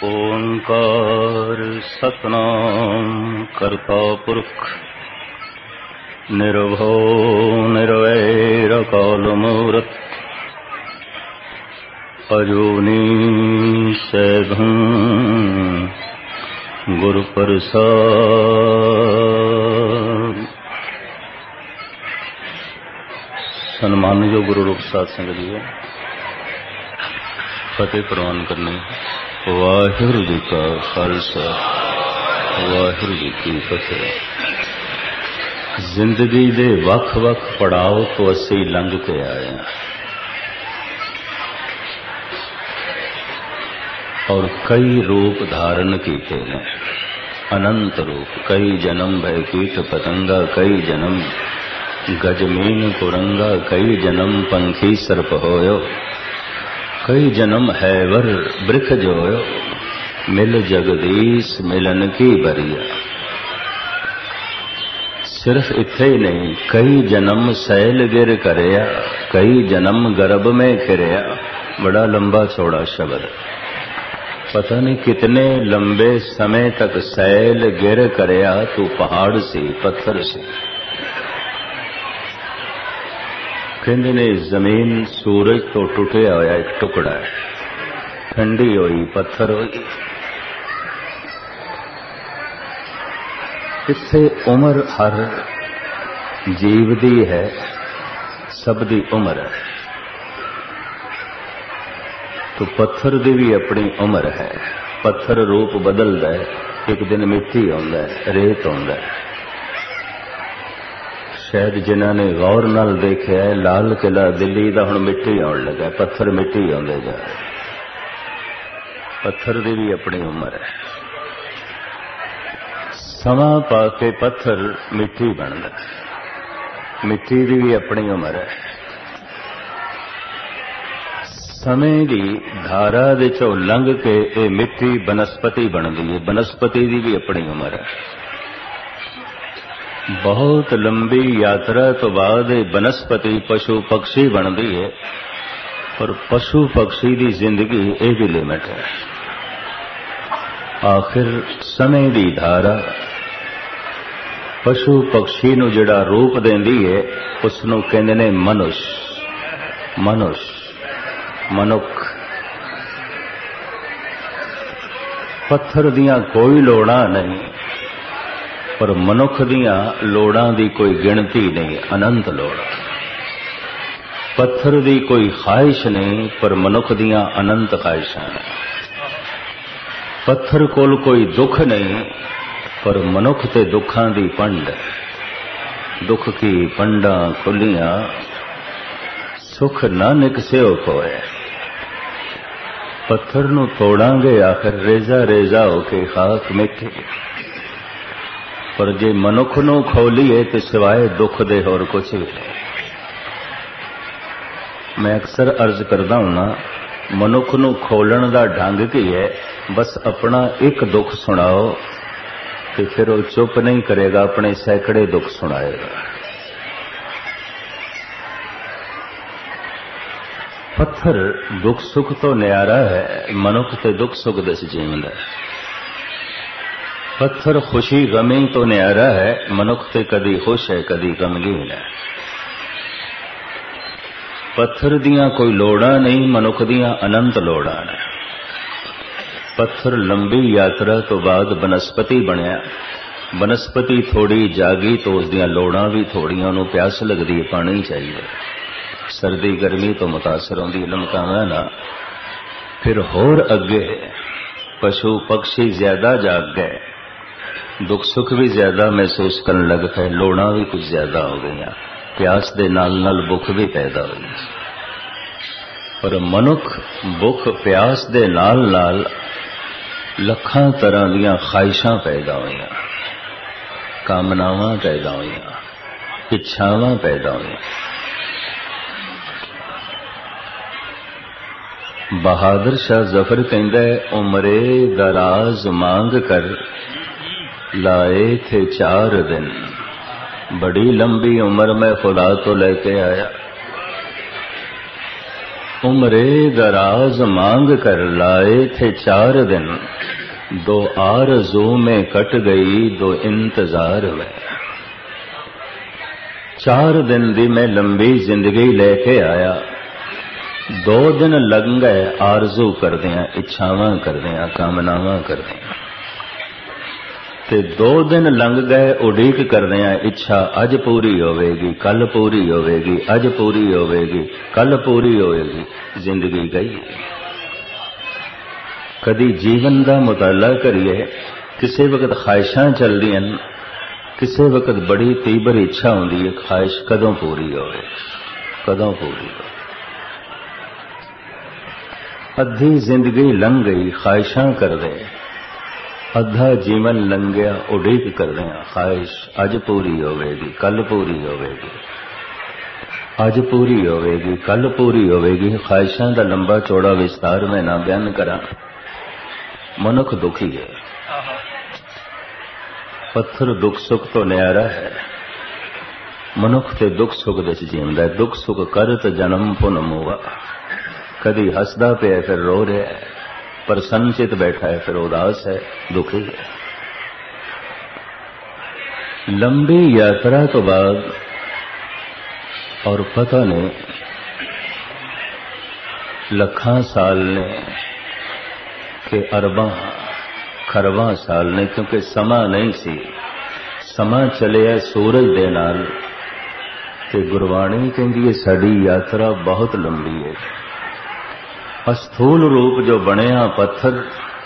ओंकार सतनाम करता पुरख निर्भो निर्वैर काल मूरत अजूनी सैभं गुरु प्रसाद। सन्मानयोग गुरु रूप साध संगत जी, फतेह प्रवान करने वाहिगुरु जी का खालसा वाहिगुरु जी की फतेह। जिंदगी दे वख-वख पड़ाव तो असी लंघ के आए हैं और कई रूप धारण किए हैं, अनंत रूप। कई जन्म भय कीट पतंगा, कई जन्म गजमीन कुरंगा, कई जन्म पंखी सर्प होयो, कई जन्म हैवर वृख जोयो, मिल जगदीश मिलन की बरिया। सिर्फ इत्थे ही नहीं, कई जन्म सैल गिर करया, कई जन्म गर्भ में फिरया। बड़ा लंबा चौड़ा शब्द, पता नहीं कितने लंबे समय तक सैल गिर करया तू पहाड़ से पत्थर से। कहते ने जमीन सूरज तो टुटिया होया एक टुकड़ा है, ठंडी होई पत्थर होई। इत्थे उम्र हर जीव दी है, सब दी उम्र है। तो पत्थर दी भी अपनी उम्र है। पत्थर रूप बदलता है, एक दिन मिट्टी आउंदा है, रेत आउंदा है। शायद जिन्होंने गौर नाल देखा है, लाल किला दिल्ली का हुण मिट्टी आउण लगा, पत्थर मिट्टी आउंदे जा रहे। पत्थर दी भी अपनी उम्र है। समा पाके पत्थर मिट्टी बनदा, मिट्टी दी भी अपनी उम्र है। समय की धारा दे चों लंघ के ये मिट्टी बनस्पति बनती है, बनस्पति की भी अपनी उम्र है। बहुत लंबी यात्रा तो बाद बनस्पति पशु पक्षी बनती है, पर पशु पक्षी की जिंदगी ये भी लिमिट है। आखिर समय की धारा पशु पक्षी नूं जिहड़ा रूप देंदी है, उसनूं कहंदे ने मनुष्य, मनुष्य मनुख। पत्थर दियां कोई लोड़ां नहीं, पर मनुख दियां लोड़ां दी कोई गिणती नहीं, अनंत लोड़ां। पत्थर दी कोई ख्वाहिश नहीं, पर मनुख दियां अनंत ख्वाहिशां ने। पत्थर कोल कोई दुख नहीं, पर मनुख ते दुखां दी पंड। दुख की पंडां खुलियां, सुख ना निकसियो कोय। पत्थर नूं तोड़ांगे आखिर रेजा रेजा होके खाक मिठी, पर जे मनुख नूं खोलीए तो सिवाय दुख दे होर कुछ भी नहीं। मैं अक्सर अर्ज करदा हूं, मनुख नूं खोलण दा ढंग की है, बस अपना एक दुख सुनाओ तो फिर वो चुप नहीं करेगा, अपने सैकड़े दुख सुनाएगा। पत्थर दुख सुख तो न्यारा है, मनुख ते दुख सुख दस जीवंदा है। पत्थर खुशी गमी तो न्यारा है, मनुख ते कदी खुश है कदी गमगीन है। पत्थर दियां कोई लोड़ां नहीं, मनुख दियां अनंत लोड़ां ने। पत्थर लंबी यात्रा तो बाद बनस्पति बनया। बनस्पति थोड़ी जागी तो उसदियां लोड़ां भी थोड़ियां, उन्होंने प्यास लगती है, पानी चाहिए। सर्दी गर्मी तो मुतासर होंदी, लमकावा ना। फिर होर अगे पशु पक्षी ज्यादा जाग गए, दुख सुख भी ज्यादा महसूस करने लग गए, लोड़ां भी कुछ ज्यादा हो गई, प्यास दे नाल नाल भुख भी पैदा हुई। पर मनुख भुख प्यास दे नाल नाल लखां तरह दीयां ख्वाहिशां पैदा हुई, कामनावां पैदा हुई, इच्छावां पैदा हुई। बहादुर शाह जफर कहंदा है, उमरे दराज मांग कर लाए थे 4 दिन। बड़ी लंबी उम्र में खुदा तो लेके आया, उम्रे दराज मांग कर लाए थे 4 दिन, 2 आरज़ू में कट गई 2 इंतजार में। 4 दिन दी मैं लंबी जिंदगी लेके आया, 2 दिन लग गए आरज़ू करदियां, इच्छावां करदियां, कामनावां करदियां। ते 2 दिन लंघ गए उड़ीक करदियां, इच्छा अज पूरी होवेगी, कल पूरी होवेगी, अज पूरी होवेगी, कल पूरी होवेगी। जिंदगी गई। कदी जीवन दा मुताला करिए, किसी वक्त ख्वाहिशां चलदियां, किसी वक्त बड़ी तीबर इच्छा होंदी है, ख्वाहिश कदों पूरी होवे, कदों पूरी हो। अद्धी जिंदगी लंघ गई ख्वाहिशां कर दे, अद्धा जीवन लंघिया उड़ीक कर दिया, ख्वाहिश अज पूरी होवेगी, कल पूरी होवेगी, अज पूरी होवेगी, कल पूरी होवेगी। ख्वाहिशां दा लंबा चौड़ा विस्तार में ना बयान करा। मनुख दुखी है, पत्थर दुख सुख तो न्यारा है, मनुख ते दुख सुख दे जींदा है। दुख सुख कर ते जन्म पुन मुआ, कदी हसदा पे फिर रो रहा है, पर संचित बैठा है फिर उदास है, दुखी है। लंबी यात्रा तो बाद और पता नहीं लखां साल ने कि अरबां खरबां साल ने, क्योंकि समा नहीं सी, समा चलिया सूरज दे नाल। ते गुरबाणी कहंदी है साडी यात्रा बहुत लंबी है। अस्थूल रूप जो बनया पत्थर,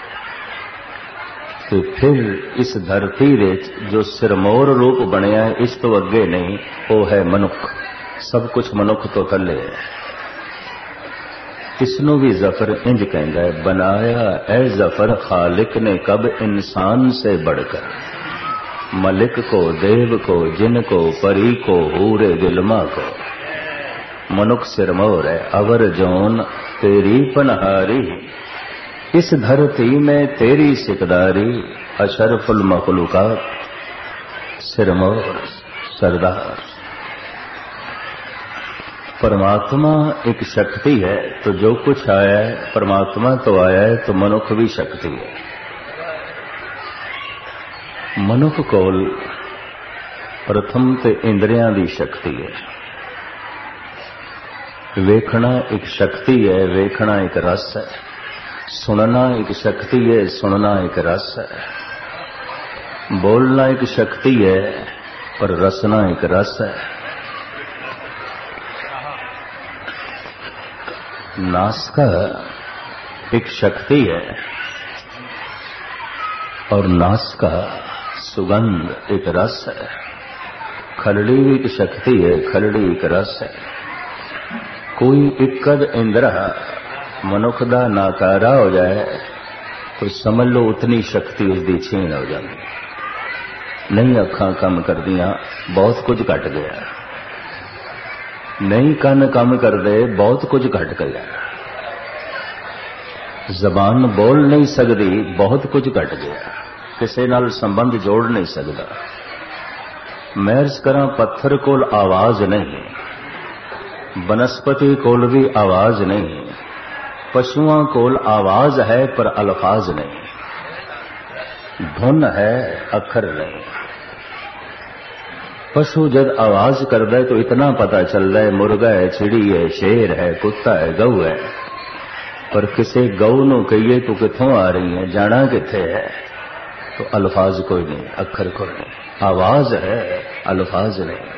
तो फिर इस धरती दे जो सिरमौर रूप बनया है, इस तो अगे नहीं, वो है मनुख। सब कुछ मनुख तो थले है। इसनों भी जफर इंज कहता है, बनाया ऐ जफर खालिक ने कब इंसान से बढ़कर, मलिक को, देव को, जिन को, परी को, हूरे गिलमा को। मनुख सिरमौर है, अवर जौन तेरी पनहारी, इस धरती में तेरी सिकदारी। अशरफुल मखलूकात सिरमौर सरदार। परमात्मा एक शक्ति है, तो जो कुछ आया है परमात्मा तो आया है, तो मनुख भी शक्ति है। मनुख कोल प्रथम ते इंद्रियां दी शक्ति है। वेखना एक शक्ति है, वेखना एक रस है। सुनना एक शक्ति है, सुनना एक रस है। बोलना एक शक्ति है, पर रसना एक रस है। नासिका एक शक्ति है, और नासिका सुगंध एक रस है। खलड़ी भी एक शक्ति है, खलड़ी एक रस है। कोई इकद इंद्रा मनुख दा नाकारा हो जाए तो समझ लो उतनी शक्ति उसकी छीन हो जाती। नहीं अखां काम कर दियां, बहुत कुछ घट गया। नहीं कन काम कर दे, बहुत कुछ घट गया। जबान बोल नहीं सकती, बहुत कुछ घट गया। किसी नाल संबंध जोड़ नहीं सकता। महर्ज करा पत्थर कोल आवाज नहीं, बनस्पति कोल भी आवाज नहीं, पशुओं कोल आवाज है पर अल्फाज नहीं। धुन है, अखर नहीं। पशु जब आवाज करता है तो इतना पता चलता है मुर्गा है, चिड़ी है, शेर है, कुत्ता है, गऊ है। पर किसी गऊ नूं कहिए तू कित्थों आ रही है, जाना कित्थे है, तो अल्फाज कोई नहीं, अखर कोई नहीं। आवाज है, अल्फाज नहीं।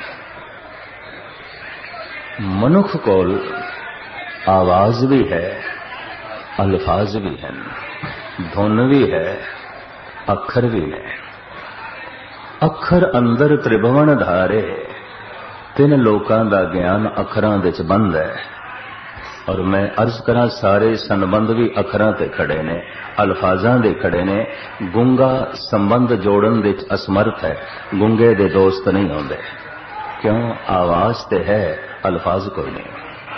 मनुख कोल आवाज भी है, अल्फाज भी है, धुन भी है, अखर भी है। अखर अंदर त्रिभुवन धारे, 3 लोकां दा ज्ञान अखरां दे च बंद है। और मैं अर्ज करा सारे संबंध भी अखरां ते खड़े ने, अल्फाजां दे खड़े ने। गुंगा संबंध जोड़न दे असमर्थ है, गुंगे दे दोस्त नहीं होंदे। क्यों? आवाज ते है, अल्फाज कोई नहीं।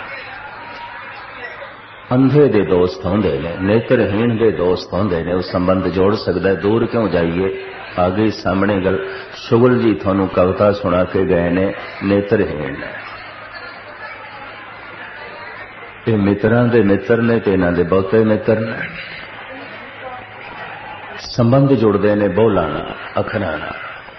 अंधे दे दोस्त होंदे ने, नेत्रहीन दे दोस्त होंदे ने, वो संबंध जोड़ सकता है। दूर क्यों जाइए, आगे सामने गल। शुगल जी थानू कविता सुना के गए ने, नेत्रहीन है। ये मित्रां दे मित्र ने ते इन्हां दे बहुते मित्र ने। संबंध जुड़ते ने बोलां नाल, अखरां नाल।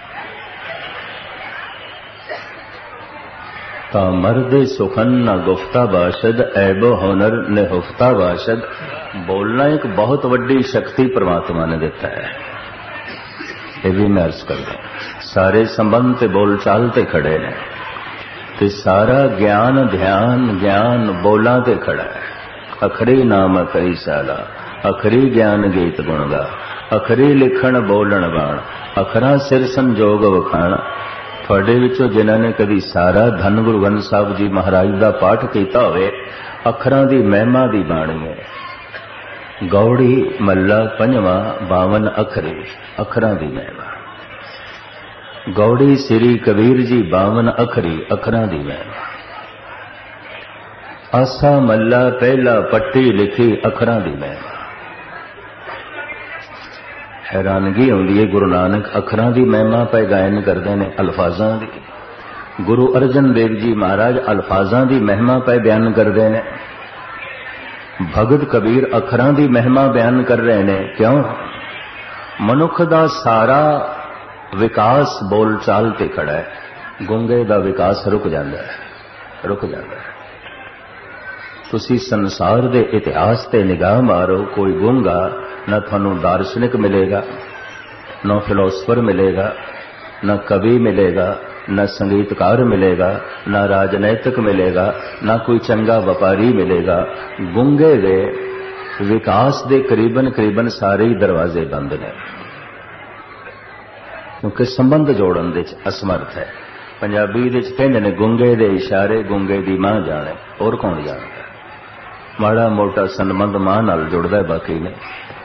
ता मर्द सुखन न गुफ्ता बाशद, ऐबो हुनर निहुफ्ता बाशद। बोलना एक बहुत वड्डी शक्ति परमात्मा ने दिता है। ये भी मैं अर्ज करदा, सारे संबंध ते बोल चाल ते खड़े ने, ते सारा ज्ञान ध्यान ज्ञान बोलां ते खड़ा है। अखरी नाम अखरी साला, अखरी ज्ञान गीत गुणगा, अखरी लिखण बोलण बाण, अखरा सिर संजोग वखाण। थोड़े विचों जिन्हां ने कभी सारा धन गुरु ग्रंथ साहब जी महाराज का पाठ किया होवे, अखरां दी महिमा दी बाणी है। गौड़ी मल्ला पंजवा 52 अखरे, अखरां दी महिमा। गौड़ी श्री कबीर जी 52 अखरी, अखरां दी महिमा। आसा मल्ला पहला पट्टी लिखी, अखरां दी महिमा। हैरानगी आउंदी है, गुरु नानक अखरां दी महिमा पे गायन करते हैं, अल्फाजां दी। गुरु अर्जन देव जी महाराज अल्फाजां दी महिमा पे बयान करते हैं। भगत कबीर अखरां दी महिमा बयान कर रहे हैं। क्यों? मनुख दा सारा विकास बोल चाल ते खड़ा है। गुंगे दा विकास रुक जाता है, रुक जाता है। तुसी संसार दे इतिहास ते निगाह मारो, कोई गुंगा न थानू दार्शनिक मिलेगा, न फिलोसफर मिलेगा, न कवि मिलेगा, न संगीतकार मिलेगा, न राजनैतिक मिलेगा, न कोई चंगा व्यापारी मिलेगा। गुंगे दे विकास दे करीबन करीबन सारे ही दरवाजे बंद ने, क्योंकि संबंध जोड़न दे असमर्थ है। पंजाबी दे कहंदे ने गुंगे दे इशारे गुंगे दी मां जाने, और कौन जानदा। माड़ा मोटा संबंध मां नाल जुड़दा है, बाकी नहीं।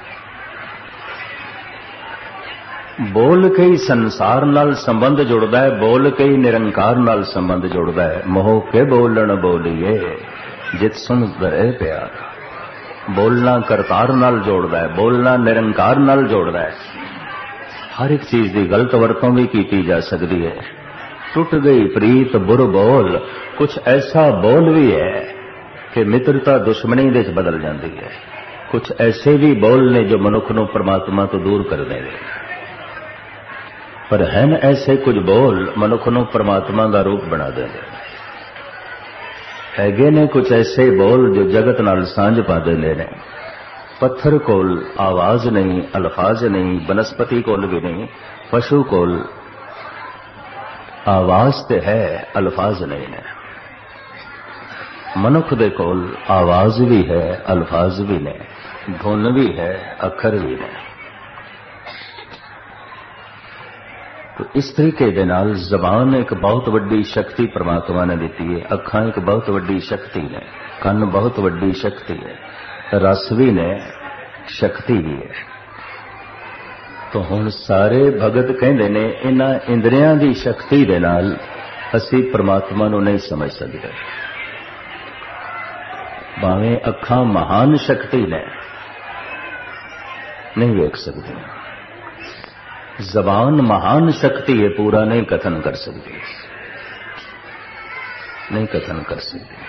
बोल के ही संसार नाल संबंध जुड़दा है, बोल के ही निरंकार नाल संबंध जुड़दा है। मोह के बोलण बोलिए जित सुन दे प्यार। बोलना करतार नाल जोड़दा है, बोलना निरंकार नाल जोड़दा है। हर एक चीज की गलत वरतों भी की जा सकती है। टुट गई प्रीत बुर बोल, कुछ ऐसा बोल भी है कि मित्रता दुश्मनी दे बदल जाती है। कुछ ऐसे भी बोल ने जो मनुख को परमात्मा तो दूर कर देंगे। पर हैं ऐसे कुछ बोल मनुख को परमात्मा का रूप बना देंगे। हैगे ने कुछ ऐसे बोल जो जगत नाल सांझ पा देंगे ने। पत्थर कोल आवाज नहीं, अल्फाज नहीं, बनस्पति कोल भी नहीं, पशु कोल आवाज ते है, अल्फाज नहीं है। मनुख दे कोल आवाज भी है, अल्फाज भी ने, धुन भी है, अखर भी ने। तो इस तरीके दे नाल जबान एक बहुत वड्डी शक्ति परमात्मा ने दी है। अखां एक बहुत वड्डी शक्ति ने, कन बहुत वड्डी शक्ति है, रस भी ने, शक्ति भी है। तो हुण सारे भगत कहंदे ने इन्हां इंद्रियां दी शक्ति दे नाल असीं परमात्मा नूं नहीं समझ सकते। भावें अखां महान शक्ति ने, नहीं वेख सकते। जबान महान शक्ति है, पूरा नहीं कथन कर सकती, नहीं कथन कर सकती।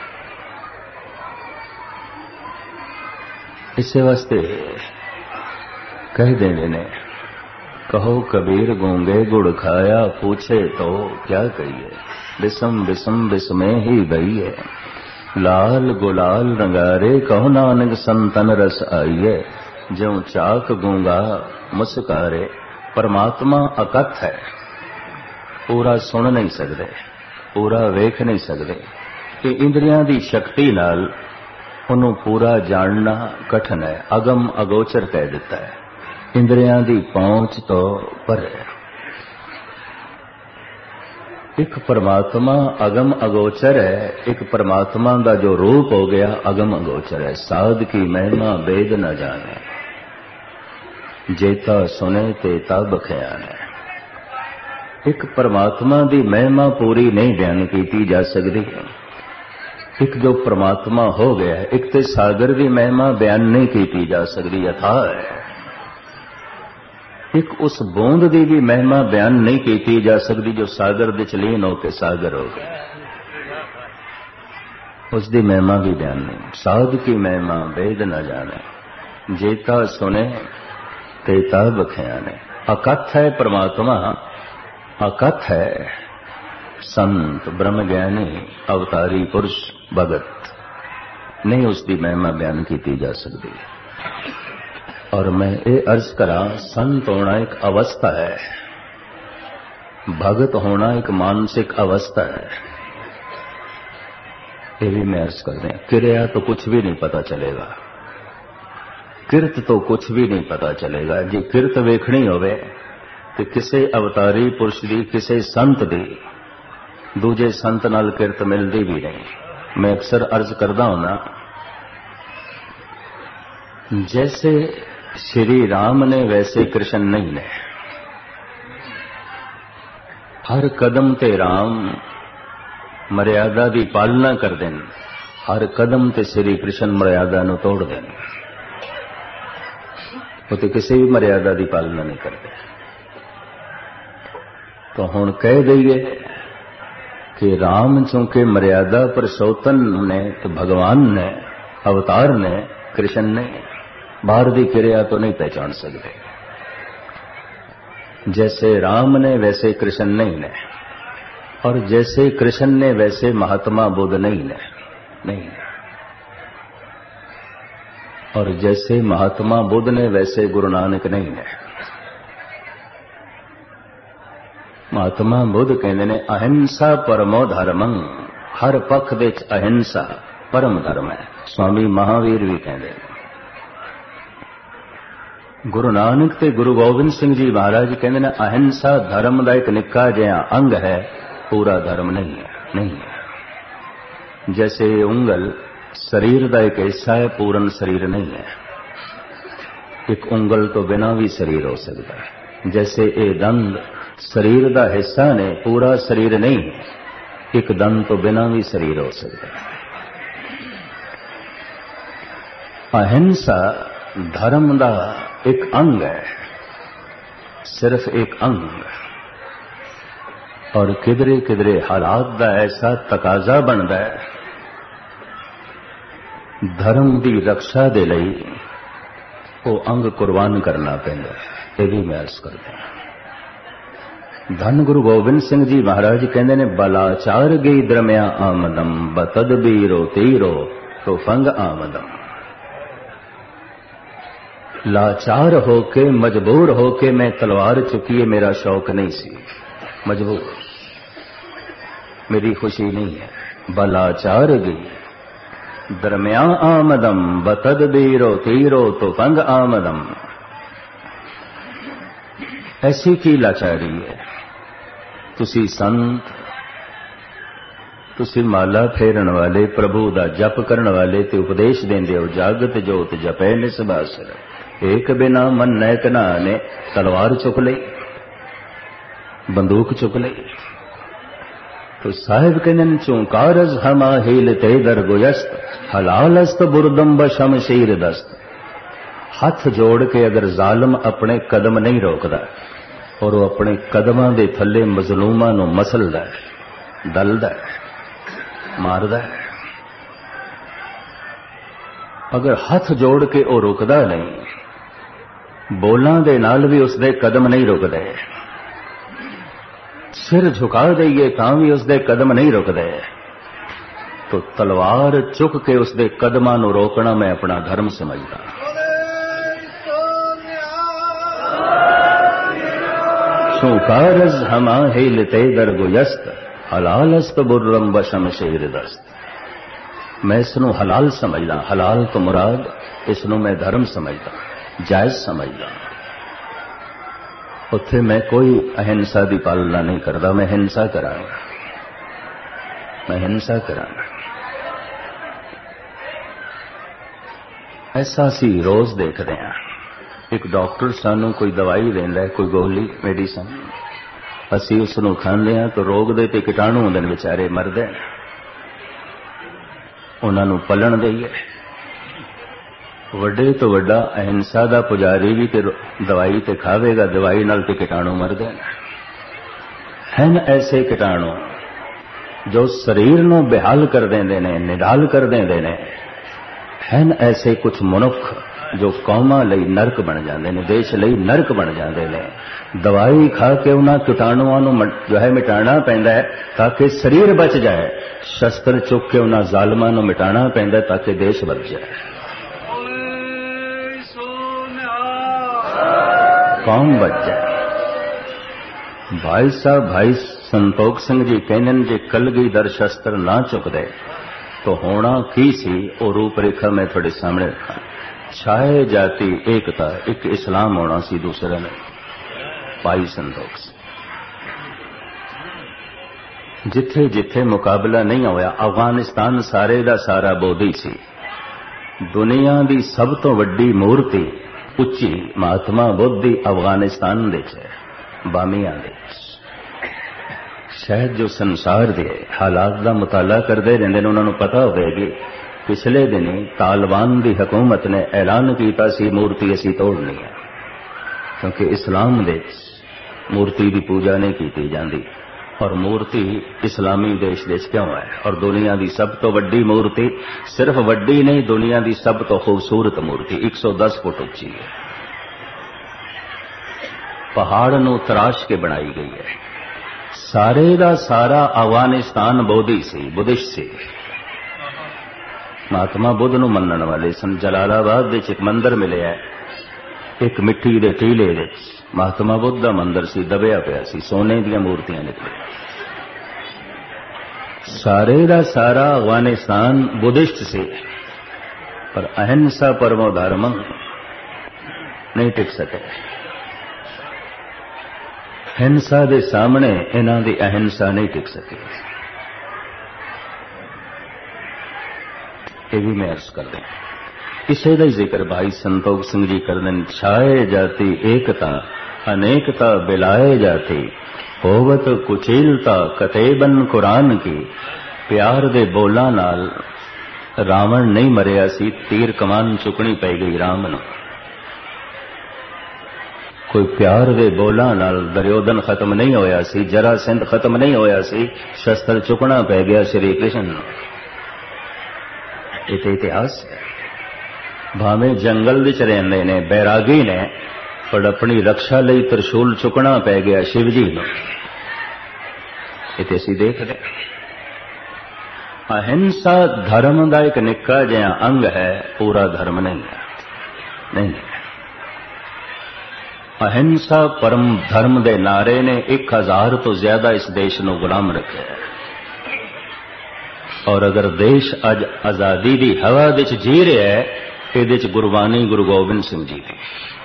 इसे वास्ते कह देने ने, कहो कबीर गूंगे गुड़ खाया, पूछे तो क्या कहिए। बिसम बिसम बिसमें ही बहिए, लाल गुलाल रंगारे, कहो नानक संतन रस आइए। ज्यों चाक गूंगा मुस्कारे। परमात्मा अकथ है, पूरा सुन नहीं सकते, पूरा वेख नहीं सकते। कि इंद्रियां दी शक्ति नाल उन्हों पूरा जानना कठिन है। अगम अगोचर कह दिता है, इंद्रियां दी पहुंच तो पर है। एक परमात्मा अगम अगोचर है, एक परमात्मा का जो रूप हो गया अगम अगोचर है। साध की महिमा वेद न जाने, जेता सुने तेता बख्यान है। एक परमात्मा की महिमा पूरी नहीं बयान की जा सकती। एक जो परमात्मा हो गया, एक तो सागर की महिमा बयान नहीं की जा सकती, अथाह है। एक उस बूंद की भी महिमा बयान नहीं की जा सकती जो सागर दे लीन होकर सागर हो गया। उसकी महिमा भी बयान नहीं। साध की महिमा वेद न जाने, जेता सुने तेता बख्याने। अकथ है परमात्मा, अकथ है संत ब्रह्म ज्ञानी अवतारी पुरुष भगत, नहीं उसकी महिमा बयान की जा सकती। और मैं ये अर्ज करा, संत होना एक अवस्था है, भगत होना एक मानसिक अवस्था है। ये भी मैं अर्ज कर दें, क्रिया तो कुछ भी नहीं पता चलेगा, किरत तो कुछ भी नहीं पता चलेगा। जी किरत वेखनी होवे तो किसी अवतारी पुरुष की, किसी संत की, दूजे संत नाल किरत मिलती भी नहीं। मैं अक्सर अर्ज करदा होना, जैसे श्री राम ने वैसे कृष्ण नहीं ने। हर कदम ते राम मर्यादा की पालना कर देन, हर कदम ते श्री कृष्ण मर्यादा नूं तोड़ देन। वो तो किसी भी मर्यादा की पालना नहीं करते। तो हुण कह दईए कि राम चूंकि मर्यादा पुरुषोत्तम ने, तो भगवान ने, अवतार ने, कृष्ण ने, बाहर की क्रिया तो नहीं पहचान सकते। जैसे राम ने वैसे कृष्ण नहीं ने, और जैसे कृष्ण ने वैसे महात्मा बुद्ध नहीं ने, नहीं। और जैसे महात्मा बुद्ध ने वैसे गुरु नानक नहीं ने। महात्मा बुद्ध कहते ने अहिंसा परमो धर्मं, हर पक्ष दे अहिंसा परम धर्म है। स्वामी महावीर भी कहते हैं। गुरु नानक ते गुरु गोबिंद सिंह जी महाराज कहते ने अहिंसा धर्म का एक निक्का जिहा अंग है, पूरा धर्म नहीं है, नहीं है। जैसे उंगल शरीर का एक हिस्सा है, पूर्ण शरीर नहीं है। एक उंगल तो बिना भी शरीर हो सकता है। जैसे ये दंद शरीर का हिस्सा ने, पूरा शरीर नहीं है। एक दंद तो बिना भी शरीर हो सकता है। अहिंसा धर्म का एक अंग है, सिर्फ एक अंग। और किधरे किधरे हालात का ऐसा तकाजा बनता है, धर्म की रक्षा दे लई वो अंग कुर्बान करना पैंदा है। ये भी मैं अर्ज करता हूं। धन गुरु गोबिंद सिंह जी महाराज कहते ने बलाचार गई द्रम्या आमदम, बतदबीरो तीरो तो फंग आमदम। लाचार होके, मजबूर होके मैं तलवार चुकी है, मेरा शौक नहीं सी, मजबूर, मेरी खुशी नहीं है। बलाचार गई दरम्या आमदम, बतदबीरो तीरो तो फंग आमदम। ऐसी की लाचारी है। तुसी संत, तुसी माला फेरन वाले, प्रभु दा जप करन वाले ते उपदेश देंदे हो, जागत जोत जपै निसबासर, एक बिना मन नैक नाने। तलवार चुक लई, बंदूक चुक लई। तो साहिब कहने चौंकारज हमा हील ते दरगोयस्त, हलालस्त बुरदम्ब शमशीर दस्त। हाथ जोड़ के अगर जालम अपने कदम नहीं रोकता और वो अपने कदमां दे थले मजलूमां नूं मसलदा है, दलदा है, मारदा है, अगर हाथ जोड़ के वो रुकदा नहीं, बोलां दे नाल भी उसदे कदम नहीं रुकदे, सिर झुका दईए तां भी उसदे कदम नहीं रुकदे, तो तलवार चुक के उसदे कदमां नूं रोकना मैं अपना धर्म समझदा। सुकारज हमा हिलते दरगुयस्त, हलालस्त बुर्रम बशम शेर दस्त। मैं इसनूं हलाल समझदा, हलाल तो मुराद इसनूं मैं धर्म समझदा, जायज समझदा। उत्थे मैं कोई अहिंसा की पालना नहीं करता, मैं हिंसा करांगा, मैं हिंसा करांगा। ऐसा असी रोज देखते हैं। एक डॉक्टर सानू कोई दवाई देंदा है, कोई गोली मेडिसन, असी उसनूं खांदे हैं तो रोग दे ते कीटाणु होंदे ने, बेचारे मरदे हैं, उन्होंने पलन दईए। वड्डे तो वड्डा अहिंसा का पुजारी भी ते दवाई ते खावेगा, दवाई नाल ते कीटाणु मरदे हैं। ऐसे कीटाणु जो शरीर नूं बेहाल कर देंदे ने, निढाल कर देंदे ने। हैं ऐसे कुछ मनुख जो कौमां लई नरक बन जाते हैं, देश लई नरक बन जाते हैं। दवाई खा के उन्हां कीटाणुआं नूं जो है मिटाना पैंदा है ताकि शरीर बच जाए। शस्त्र चुक के उन्हां जालमां नूं मिटाना पैंदा ताकि देश बच जाए, कौम बच जाए। भाई साहब भाई संतोख सिंह जी कहने जे कलगीधर शस्त्र ना चुकदे तो होना की सी, और रूपरेखा मैं थोड़े सामने रखा। छाए जाती एकता, एक इस्लाम होना सी, दूसरा ने भाई संतोख सिंह। जिथे जिथे मुकाबला नहीं होया, अफगानिस्तान सारे दा सारा बोधी सी। दुनिया दी सब तो वड्डी मूर्ति उच्ची महात्मा बुद्ध दी अफगानिस्तान दे बामिया दे। शायद जो संसार के हालात का मुताला करते रहते हैं उन्होंने पता होगी, पिछले दिनी तालिबान की हुकूमत ने ऐलान किया सी मूर्ति असी तोड़नी है, क्योंकि इस्लाम दे मूर्ति की पूजा नहीं की जाती। और मूर्ति इस्लामी देश क्यों है? और दुनिया की सब तो वड्डी मूर्ति, सिर्फ वड्डी नहीं, दुनिया की सब तो खूबसूरत मूर्ति 110 फुट उच्ची है, पहाड़ नूं तराश के बनाई गई है। सारे दा सारा अफगानिस्तान बोधी सी, बुद्धिस्ट सी। महात्मा बुद्ध नूं मनण वाले सन। जलालाबाद विच एक मंदिर मिले है, एक मिट्टी दे टीले विच महात्मा बुद्ध दा मंदिर सी, दबिया पिया सी, सोने दी मूर्तियां निकली। सारे दा सारा अफगानिस्तान बुद्धिस्ट सी, पर अहिंसा परमो धर्म नहीं टिक सके। हिंसा दे सामने इन्हां दी अहिंसा नहीं टिक सकी। ये भी मैं अर्ज कर दें, इसे दा जिक्र भाई संतोख सिंह जी कर दें। छाए जाती एकता, अनेकता बिलाए जाती, होवत कुचीलता कतेबन कुरान की। प्यार दे बोलां नाल रावण नहीं मरिया सी, तीर कमान चुकनी पै गई राम नूं। कोई प्यार दे बोलां नाल दुर्योधन खत्म नहीं होया सी, जरासंध खत्म नहीं होया सी, शस्त्र चुकना पै गया श्री कृष्ण नूं। ये इतिहास है। भावें जंगल विच रहिंदे ने बैरागी ने, पर अपनी रक्षा लई त्रिशूल चुकना पै गया शिव जी नूं। इते असीं देख रहे, अहिंसा धर्म का एक निक्का जिहा अंग है, पूरा धर्म नहीं है। नहीं, अहिंसा परम धर्म दे नारे ने 1000 तो ज्यादा इस देश नूं गुलाम रखे है। और अगर देश अज आजादी दी हवा विच जी रहा है, इहदे च गुरबानी गुरु गोबिंद सिंह जी दी।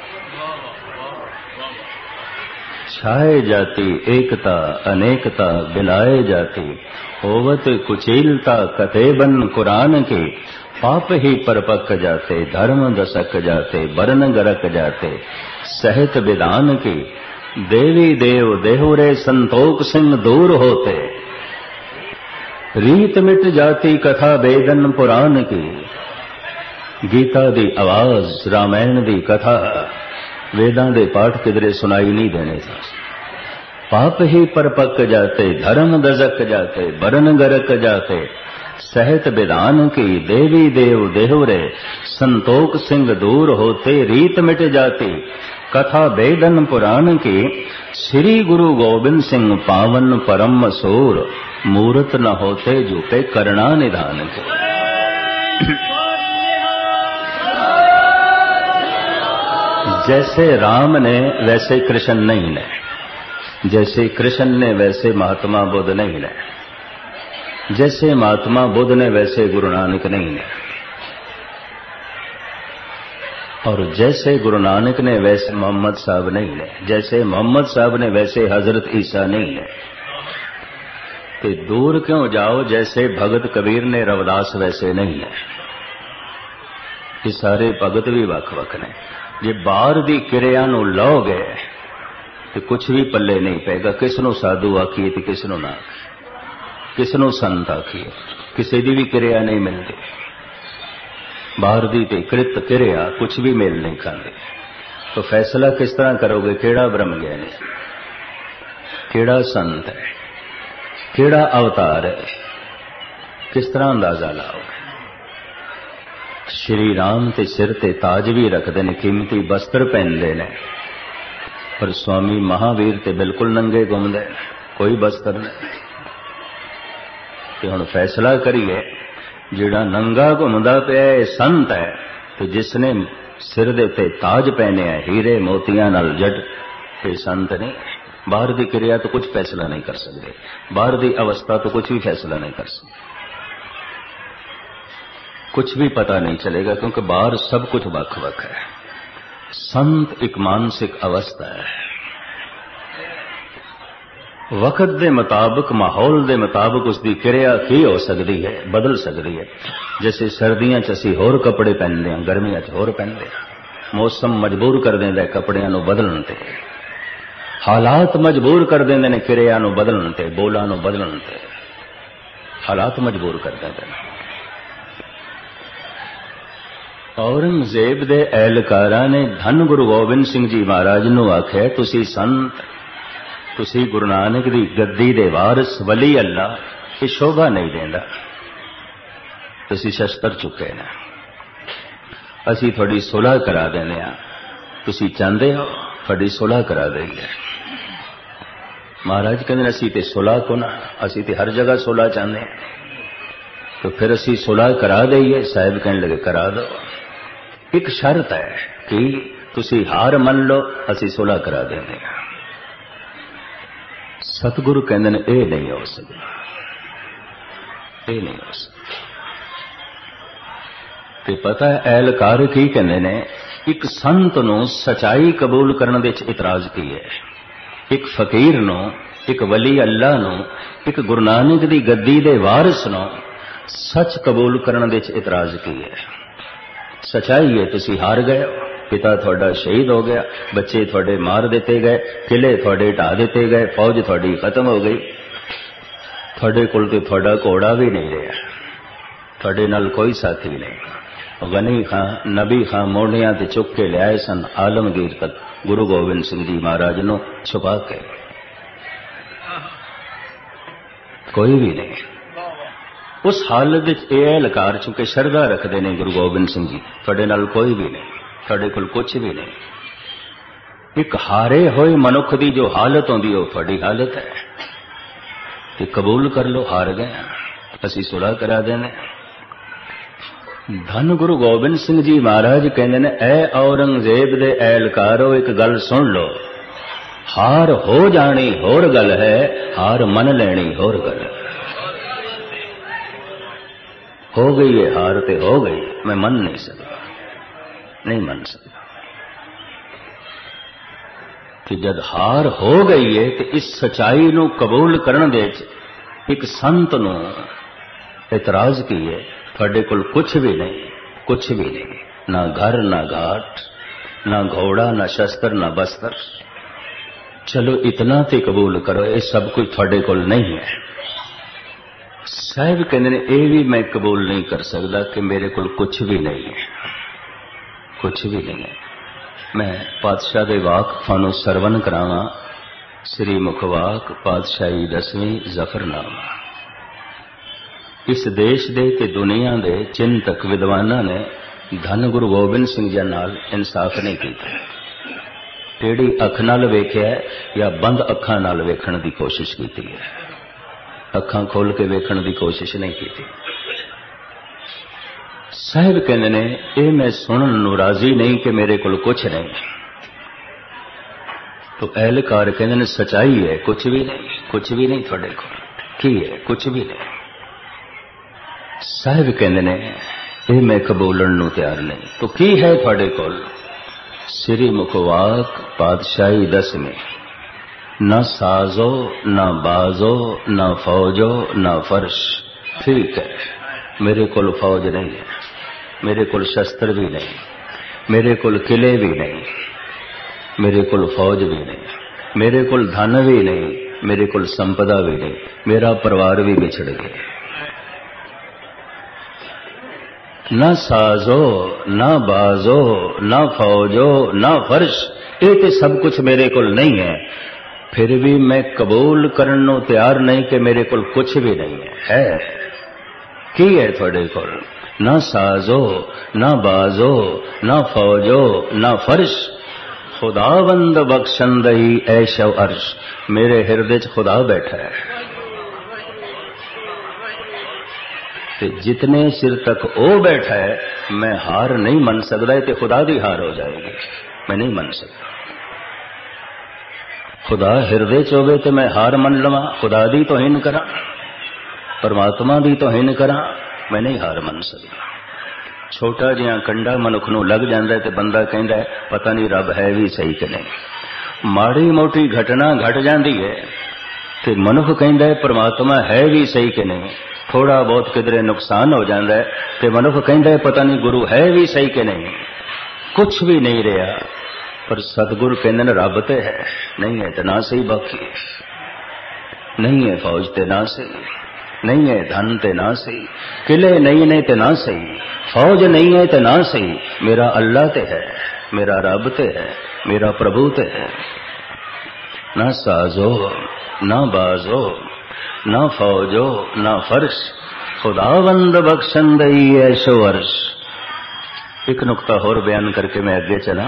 छाए जाती एकता, अनेकता बिलाए जाती, होवत कुचीलता कतेबन कुरान की। पाप ही परपक जाते, धर्म दशक जाते, वर्ण गरक जाते, सहत विधान की। देवी देव देहुरे संतोख सिंह दूर होते, रीत मिट जाती कथा वेदन पुराण की। गीता दी आवाज, रामायण दी कथा, वेदां दे पाठ किधरे सुनाई नहीं देने थे। पाप ही परपक जाते, धर्म दजक जाते, वर्ण गरक जाते, सहत विधान की। देवी देव देहुरे संतोख सिंह दूर होते, रीत मिट जाती कथा वेदन पुराण की। श्री गुरु गोबिंद सिंह पावन परम सूर, मूर्त न होते झूठे करना निधान के। जैसे राम ने वैसे कृष्ण नहीं ने, जैसे कृष्ण ने वैसे महात्मा बुद्ध नहीं ने, जैसे महात्मा बुद्ध ने वैसे गुरु नानक नहीं ने, और जैसे गुरु नानक ने वैसे मोहम्मद साहब नहीं ने, जैसे मोहम्मद साहब ने वैसे हजरत ईसा नहीं ने। तो दूर क्यों जाओ, जैसे भगत कबीर ने रविदास वैसे नहीं है। ये सारे भगत भी वख-वख ने। जे बाहर दी किरिया नूं लओगे तो कुछ भी पल्ले नहीं पेगा। किसनों साधु आखिए तो किसनों ना, किसनों संत आखिए, किसी की भी किरिया नहीं मिलती। बाहर दी ते कृत किरिया कुछ भी मेल नहीं खाते। तो फैसला किस तरह करोगे, केड़ा ब्रह्म ज्ञानी, केड़ा संत है? ਕਿਹੜਾ अवतार है, किस तरह अंदाजा लाओगे। श्री राम ते सिर ते ताज भी रखते हैं, कीमती वस्त्र पहनते हैं, पर स्वामी महावीर ते बिल्कुल नंगे घूमते, कोई वस्त्र नहीं। हुण फैसला करिए, जिहड़ा नंगा घूमदा पिया संत है, तो जिसने सिर दे उत्ते ताज पहने है हीरे मोतियां नाल जट, ये संत नहीं। बाहर की क्रिया तो कुछ फैसला नहीं कर सकते, बाहर की अवस्था तो कुछ भी फैसला नहीं कर सकते, कुछ भी पता नहीं चलेगा, क्योंकि बाहर सब कुछ वख-वख है। संत एक मानसिक अवस्था है, वक्त के मुताबिक, माहौल के मुताबिक उसकी क्रिया की हो सकती है, बदल सकती है। जैसे सर्दियों च असीं होर कपड़े पहनते हैं, गर्मियों च होर पहनते हैं, मौसम मजबूर कर देंदा है कपड़ियां नूं बदलण ते, हालात मजबूर कर देंदे ने क्रिया नूं बदलण ते, बोलां नूं बदलण ते, हालात मजबूर कर देंदे ने। औरंगजेब दे एहलकारां ने धन गुरु गोबिंद सिंह जी महाराज नूं आख्या, तुसीं संत, तुसीं गुरु नानक दी गद्दी दे वारिस वली अल्लाह, ये शोभा नहीं देंदा, तुसीं शस्त्र चुके ने, असीं तुहाडी सुलह करा देने आ, तुसीं चाहते हो तुहाडी सुलह करा देंगे। महाराज कहते असीं ते सुलह को ना, असीं ते हर जगह सुलह चाहते हैं, तो फिर असीं सुलह करा दईए। साहिब कहने लगे करा दो, एक शर्त है कि तुसीं हार मन लो, असीं सुलह करा देंगे। सतगुरु कहते हैं ये नहीं हो सकता, ये नहीं हो सकता। ते पता है एहलकार की कहते ने, एक संत नूं सच्चाई कबूल करने दे इतराज की है, एक फकीर नूं, एक वली अल्लाह नूं, एक गुरु नानक दी गद्दी दे वारिस नूं सच कबूल करने दे इतराज की है। सच्चाई है तुसीं हार गए, पिता थोड़ा शहीद हो गया, बच्चे थोड़े मार दिते गए, किले थोड़े ढा दिते गए, फौज थोड़ी खत्म हो गई, थोड़े कोल ते थोड़ा घोड़ा भी नहीं रहा, थोड़े नाल कोई साथी नहीं। गनी खां नबी खां मोढ़ियां ते चुक के लियाए सन आलमगीर तक, गुरु गोबिंद सिंह जी महाराज नूं छुपा के, कोई भी नहीं। उस हालत विच ये एहलकार चुके शरधा रखते हैं गुरु गोबिंद सिंह जी, थोड़े नाल कोई भी नहीं, थोड़े कोल कुछ भी नहीं। एक हारे होए मनुख की जो हालत होंदी वो थोड़ी हालत है कि कबूल कर लो, हार गए, असीं सुलह करा देने। धन गुरु गोबिंद सिंह जी महाराज कहते ने, ऐ औरंगजेब दे एहलकारो एक गल सुन लो, हार हो जानी होर गल है, हार मन लेनी होर गल है। हो गई है हार ते हो गई, मैं मन नहीं सकता, नहीं मन सकता कि जब हार हो गई है तो इस सच्चाई नूं कबूल करन दे एक संत नूं इतराज की है, थोड़े कोल कुछ भी नहीं, कुछ भी नहीं, ना घर ना घाट, ना घोड़ा ना शस्त्र ना बस्तर, चलो इतना ते कबूल करो, ये सब कुछ थोड़े कोल नहीं है। साहिब कहते ने ये भी मैं कबूल नहीं कर सकता कि मेरे कोल कुछ भी नहीं है, कुछ भी नहीं है। मैं पातशाह दे वाक थानू सरवण करावा, श्री मुखवाक पातशाही 10वीं जफरनामा। इस देश दे ते दुनिया दे चिंतक विद्वाना ने धन गुरु गोबिंद सिंह जी नाल इंसाफ नहीं किया, टेढ़ी अख नाल वेख्या या बंद अखां नाल वेखण दी कोशिश की है, अखां खोल के वेखण दी कोशिश नहीं की। साहिब कहने ने ये मैं सुनन नूं राजी नहीं कि मेरे कोल कुछ नहीं, तो एहलकार कहने ने सच्चाई है कुछ भी नहीं, कुछ भी नहीं थोड़े कोल, की है कुछ भी नहीं। साहिब कहने ने ये मैं कबूलन नूं तैयार नहीं, तो की है थोड़े कोल? श्री मुखवाक पातशाही 10वीं, न साजो न बाजो न फौजो न फर्श। ठीक है, मेरे कोल फौज नहीं है, मेरे कोल शस्त्र भी नहीं, मेरे कोल किले भी नहीं, मेरे कोल फौज भी नहीं, मेरे कोल धन भी नहीं, मेरे कोल संपदा भी नहीं, मेरा परिवार भी बिछड़ गया। न साजो न बाजो न फौजो न फर्श, ये तो सब कुछ मेरे कोल नहीं है। फिर भी मैं कबूल करने को तैयार नहीं कि मेरे को कुछ भी नहीं है की है थोड़े को ना साजो ना बाजो ना फौजो ना फर्श खुदावंद बख्शंदई ऐशो अर्श। मेरे हृदय च खुदा बैठा है ते जितने सिर तक ओ बैठा है मैं हार नहीं मन सकता ते खुदा दी हार हो जाएगी। मैं नहीं मन सकता। खुदा हृदय च होवे ते मैं हार मन लवा, खुदा दी तो हिन करा, परमात्मा दी तो हिन करा, मैं नहीं हार मन सकता। छोटा जिहा कंडा मनुख नूं लग जांदा ते बंदा कहंदा है पता नहीं रब है भी सही कि नहीं। माड़ी मोटी घटना घट जाती है ते मनुख कहंदा है परमात्मा है भी सही कि नहीं। थोड़ा बहुत किधरे नुकसान हो जाता है ते मनुख कहंदा है पता नहीं गुरु है भी सही कि नहीं। कुछ भी नहीं रहा पर सतगुरु कहंदे ने रब ते है, नहीं है तो ना सही, बाकी नहीं है फौज ते ना सही, नहीं है धन ते ना सही, किले नहीं ने ते ना सही, फौज नहीं है ते ना सही, मेरा अल्लाह ते है, मेरा रब ते है, मेरा प्रभु ते है। ना साजो ना बाजो ना फौजो ना फर्श खुदावंद बख्शंदई ऐशो अर्श। एक नुकता और बयान करके मैं आगे चला।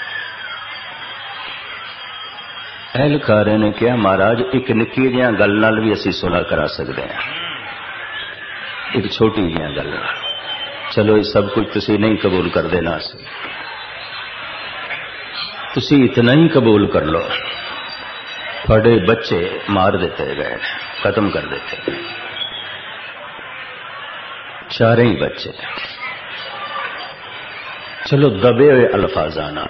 अहलकारे ने कहा महाराज एक निक्की जिहा गल नाल भी असी सुलह करा सकते हैं, एक छोटी जिहा गल। चलो ये सब कुछ तुसी नहीं कबूल कर देना, तुसी इतना ही कबूल कर लो, थोड़े बच्चे मार देते गए, खत्म कर देते गए, चारे ही बच्चे। चलो दबे हुए अल्फाजाना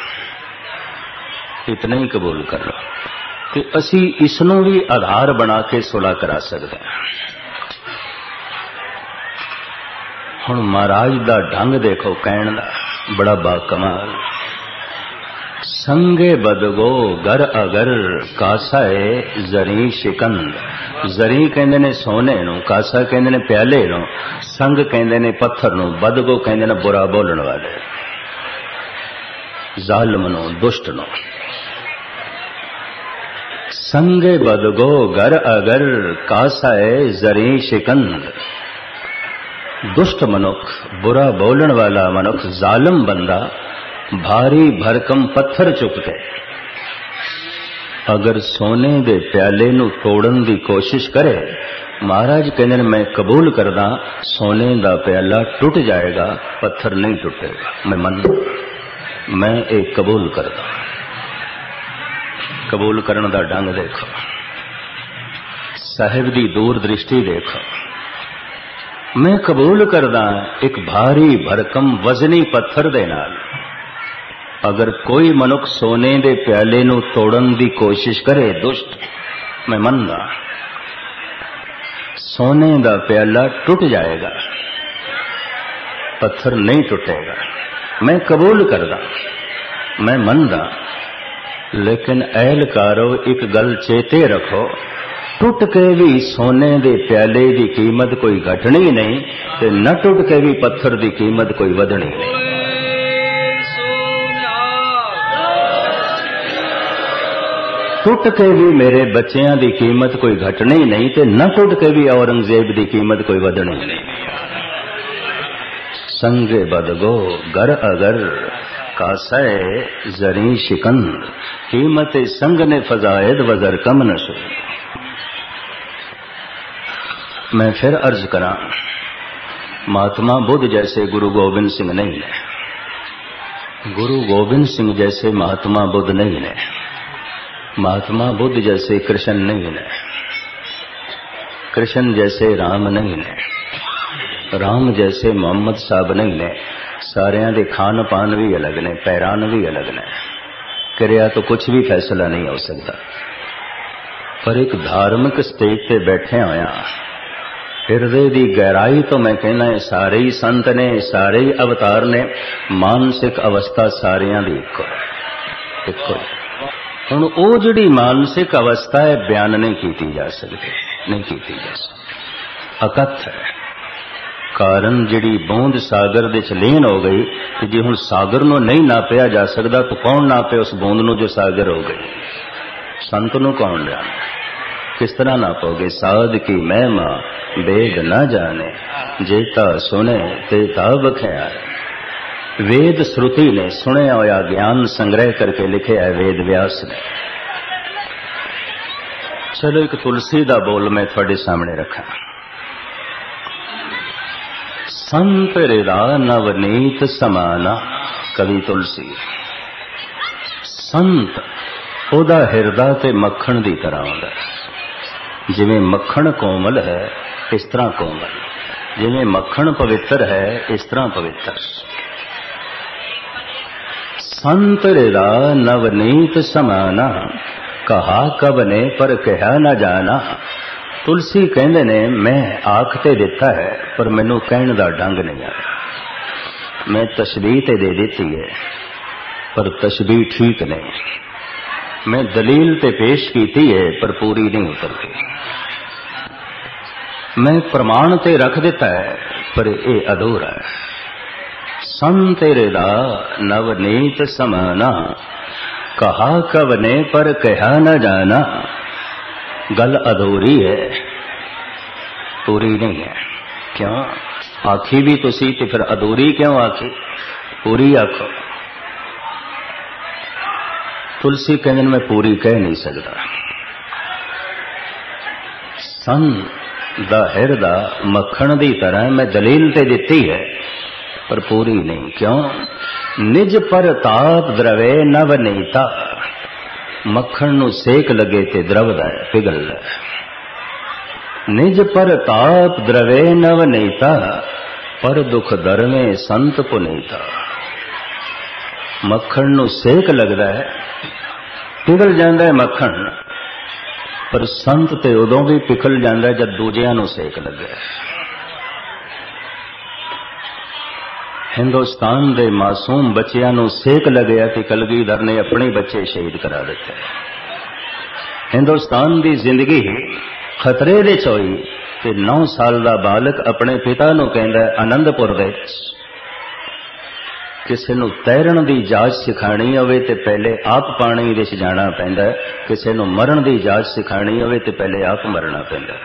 इतना ही कबूल कर लो कि असी इसनों भी आधार बना के सुलह करा सकते हैं। हुण महाराज दा ढंग देखो कहण दा, बड़ा बाकमाल। संगे बदगो घर अगर कासाए जरी शिकंद। जरी कहंदे ने सोने नूं, कासा कहंदे ने प्याले नूं, संग कहंदे ने पत्थर नूं, बदगो कहंदे ने बुरा बोलण वाले, जालिम नूं, दुष्ट नूं। संगे बदगो घर अगर कासाए जरी शिकंद। दुष्ट मनुख, बुरा बोलण वाला मनुख, जालिम बंदा भारी भरकम पत्थर चुक के अगर सोने दे प्याले नूं तोड़न दी कोशिश करे, महाराज कहने मैं कबूल करदा सोने दा प्याला टूट जाएगा, पत्थर नहीं टूटेगा। मैं एक कबूल करदा। कबूल करने दा ढंग देखो, साहिब दी दूर दृष्टि देखो। मैं कबूल करदा एक भारी भरकम वजनी पत्थर दे नाल अगर कोई मनुख सोने दे प्याले नूं तोड़न दी कोशिश करे, दुष्ट, मैं मनदा सोने दा प्याला टूट जाएगा, पत्थर नहीं टूटेगा। मैं कबूल करदा, मैं मनदा। लेकिन अहलकारो एक गल चेते रखो, टूट के भी सोने दे प्याले दी कीमत कोई घटनी नहीं ते न टूट के भी पत्थर दी कीमत कोई वधनी नहीं। टूट के भी मेरे बच्चियां दी कीमत कोई घटनी नहीं ते न टूट के भी औरंगजेब दी कीमत कोई वधनी नहीं। संगे बदगो घर अगर कासाए जरी शिकंद। कीमत संग ने फजायद वजर कम नशो। मैं फिर अर्ज करा, महात्मा बुद्ध जैसे गुरु गोबिंद सिंह नहीं है, गुरु गोबिंद सिंह जैसे महात्मा बुद्ध नहीं है, महात्मा बुद्ध जैसे कृष्ण नहीं है, कृष्ण जैसे राम नहीं है, राम जैसे मोहम्मद साहब नहीं ने। सारियां दे खान पान भी अलग ने, पैरान भी अलग ने, करिया तो कुछ भी फैसला नहीं हो सकता। पर एक धार्मिक स्टेज पे बैठे होया हृदय दी गहराई तो मैं कहना है सारे ही संत ने, सारे ही अवतार ने, मानसिक अवस्था सारियां दी इको। हुण ओ जिहड़ी मानसिक अवस्था है बयान नहीं की जा सकती, नहीं की जा सकती, अकथ है। कारण जिहड़ी बूंद सागर दे च लीन हो गई कि जे हुण सागर नूं नहीं नापिया जा सकदा तो कौन नापे उस बूंद नूं जो सागर हो गई। संत नूं कौन जाने, किस तरह ना पोगे। साध की महिमा वेद न जाने, जेता सुने तेता बख्याए। वेद श्रुति ने सुनिया होया ज्ञान संग्रह करके लिखे है वेद व्यास ने। चलो एक तुलसी दा बोल मैं थोड़े सामने रखा। संत हृदा नवनीत समाना, कवि तुलसी। संत ओदा हिरदा ते मक्खण दी तरह होंदा, जिवें मक्खण कोमल है इस तरह कोमल, जिवें मक्खण पवित्र है इस तरह पवित्र। संत हृदा नवनीत समाना, कहा कब ने पर कहा न जाना। तुलसी कहंदे ने मैं आख ते दिता है पर मैनू कहण दा ढंग नहीं आया। मैं तशबीह ते दे दी है पर तशबीह ठीक नहीं। मैं दलील ते पेश की है पर पूरी नहीं उतरती। मैं प्रमाण ते रख दिता है पर यह अधूरा है। संत हृदा नवनीत समाना, कहा कब ने पर कहा न जाना। गल अधूरी है, पूरी नहीं है। क्यों आखी भी तुसी ते फिर अधूरी क्यों आखी, पूरी आखो। तुलसी कहने मैं पूरी कह नहीं सकता। सन दा हिरदा मक्खण दी तरह मैं दलील ते दिती है पर पूरी नहीं। क्यों निज पर ताप द्रवे नव नीता। मक्खण नू सेक लगे ते द्रवदा है, पिघलदा है। निज पर ताप द्रवे नव नीता, पर दुख दरवे संत पुनीता। मक्खण नू सेक लगदा है, पिघल जांदा है मक्खण, पर संत ते उदों भी पिघल जांदा है जब दूजियां नू सेक लगे। हिंदुस्तान दे मासूम बच्चियां नू सेक लगे ते कलगीधर ने अपने बच्चे शहीद करा दिते। हिंदुस्तान दी जिंदगी खतरे दे च होई ते 9 साल दा बालक अपने पिता नू कहंदा आनंदपुर दे किसी नू तैरण दी जाच सिखानी होवे ते पहले आप पानी विच जाना पैंदा, किसी नू मरण दी जाच सिखानी होवे ते पहले आप मरना पैंदा।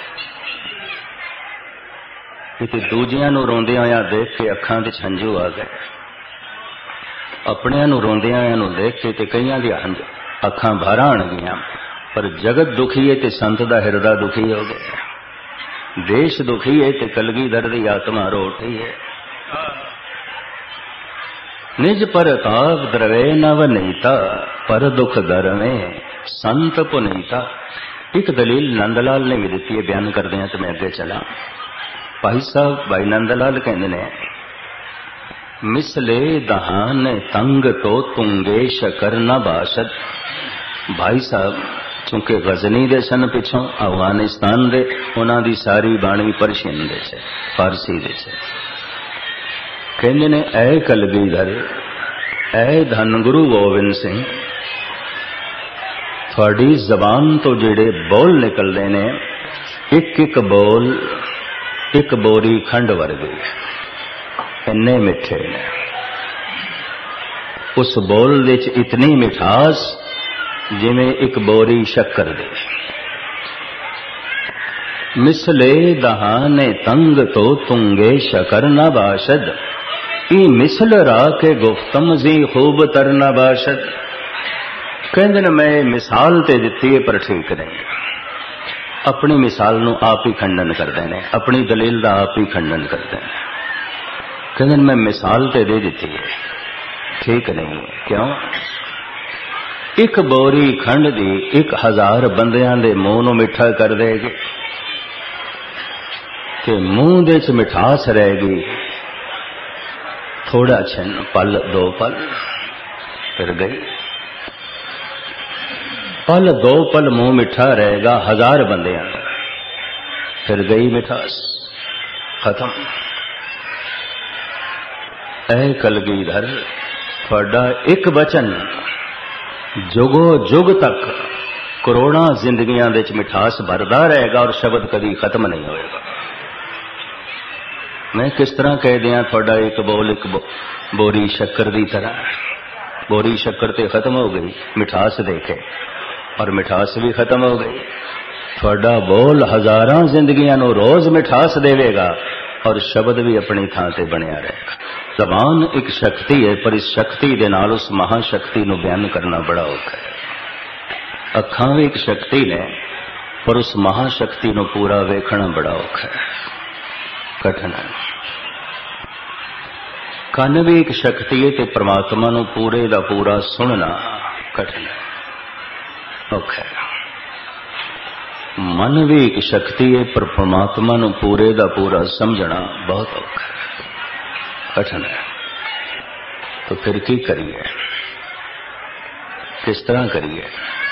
कि दूजियां नू रोंदियां होया देख के अखां विच हंझू आ गए। अपनियां नू रोंदियां होया नू देख के ते कईयां दी अखां भर आण गईयां। पर जगत दुखी है ते संत दा हिरदा दुखी हो गया। देश दुखी है ते कलगीधर दी आत्मा रो उठी है। निज पर ताप द्रवे नव नीता, पर दुख दरवे संत पुनीता। एक दलील नंदलाल ने भी दी है, बयान करते हैं तो मैं अगे चला। भाई साहब भाई नंदलाल कहते ने मिसले दहान तंग तो तुंगे शकर न बासद। भाई साहब चूंकि गजनी दे सन पिछों अफगानिस्तान दे, उन्हां दी सारी बाणी परशियन दे से, फारसी दे से। कहते ने ऐ कलगीधर ऐ धन गुरु गोबिंद सिंह, थोड़ी जबान तो जेड़े बोल निकलते ने एक एक बोल एक बोरी खंड वर्गे, इन्ने मिठे ने। उस बोल दे च इतनी मिठास जिवें एक बोरी शक्कर दे। मिसले दहाने तंग तो तुंगे शकर न बाशद, ई मिसल रा के गुफ्तम जी खूब तर न बाशद। कहंदे ने मैं मिसाल ते दिती है पर ठीक नहीं। अपनी मिसाल नू आप ही खंडन करते हैं, अपनी दलील का आप ही खंडन करते हैं। कहते मैं मिसाल ते दे दी है, ठीक नहीं है। क्यों एक बोरी खंड दी 1000 बंदियां दे मुंह नू मिठा कर देगी ते मुंह दे च मिठास रहेगी। थोड़ा छिन पल 2 पल फिर गई, पल 2 पल मुंह मिठा रहेगा 1000 बंदियां, फिर गई मिठास, खत्म। ऐ कलगीधर थोड़ा एक वचन जुगो जुग तक करोड़ों जिंदगियां दे मिठास भरदा रहेगा और शब्द कभी खत्म नहीं होएगा। मैं किस तरह कह दिया थोड़ा एक बोल एक बोरी शक्कर की तरह। बोरी शक्कर ते खत्म हो गई, मिठास देखे और मिठास भी खत्म हो गई। थोड़ा बोल हजारां जिंदगियां नूं रोज मिठास देवेगा और शब्द भी अपनी थां ते बनिया रहेगा। जबान एक शक्ति है, पर इस शक्ति दे नाल उस महाशक्ति नूं बयान करना बड़ा औखा है। अखां भी एक शक्ति ने, पर उस महाशक्ति नूं पूरा वेखना बड़ा औखा है, कठिन है। कन भी एक शक्ति है ते परमात्मा नूं पूरे दा पूरा सुनना कठिन है, औखा है। मन भी एक शक्ति है, पर परमात्मा नूं पूरे दा पूरा समझना बहुत औखा है, कठिन है। तो फिर की करिए, किस तरह करिए?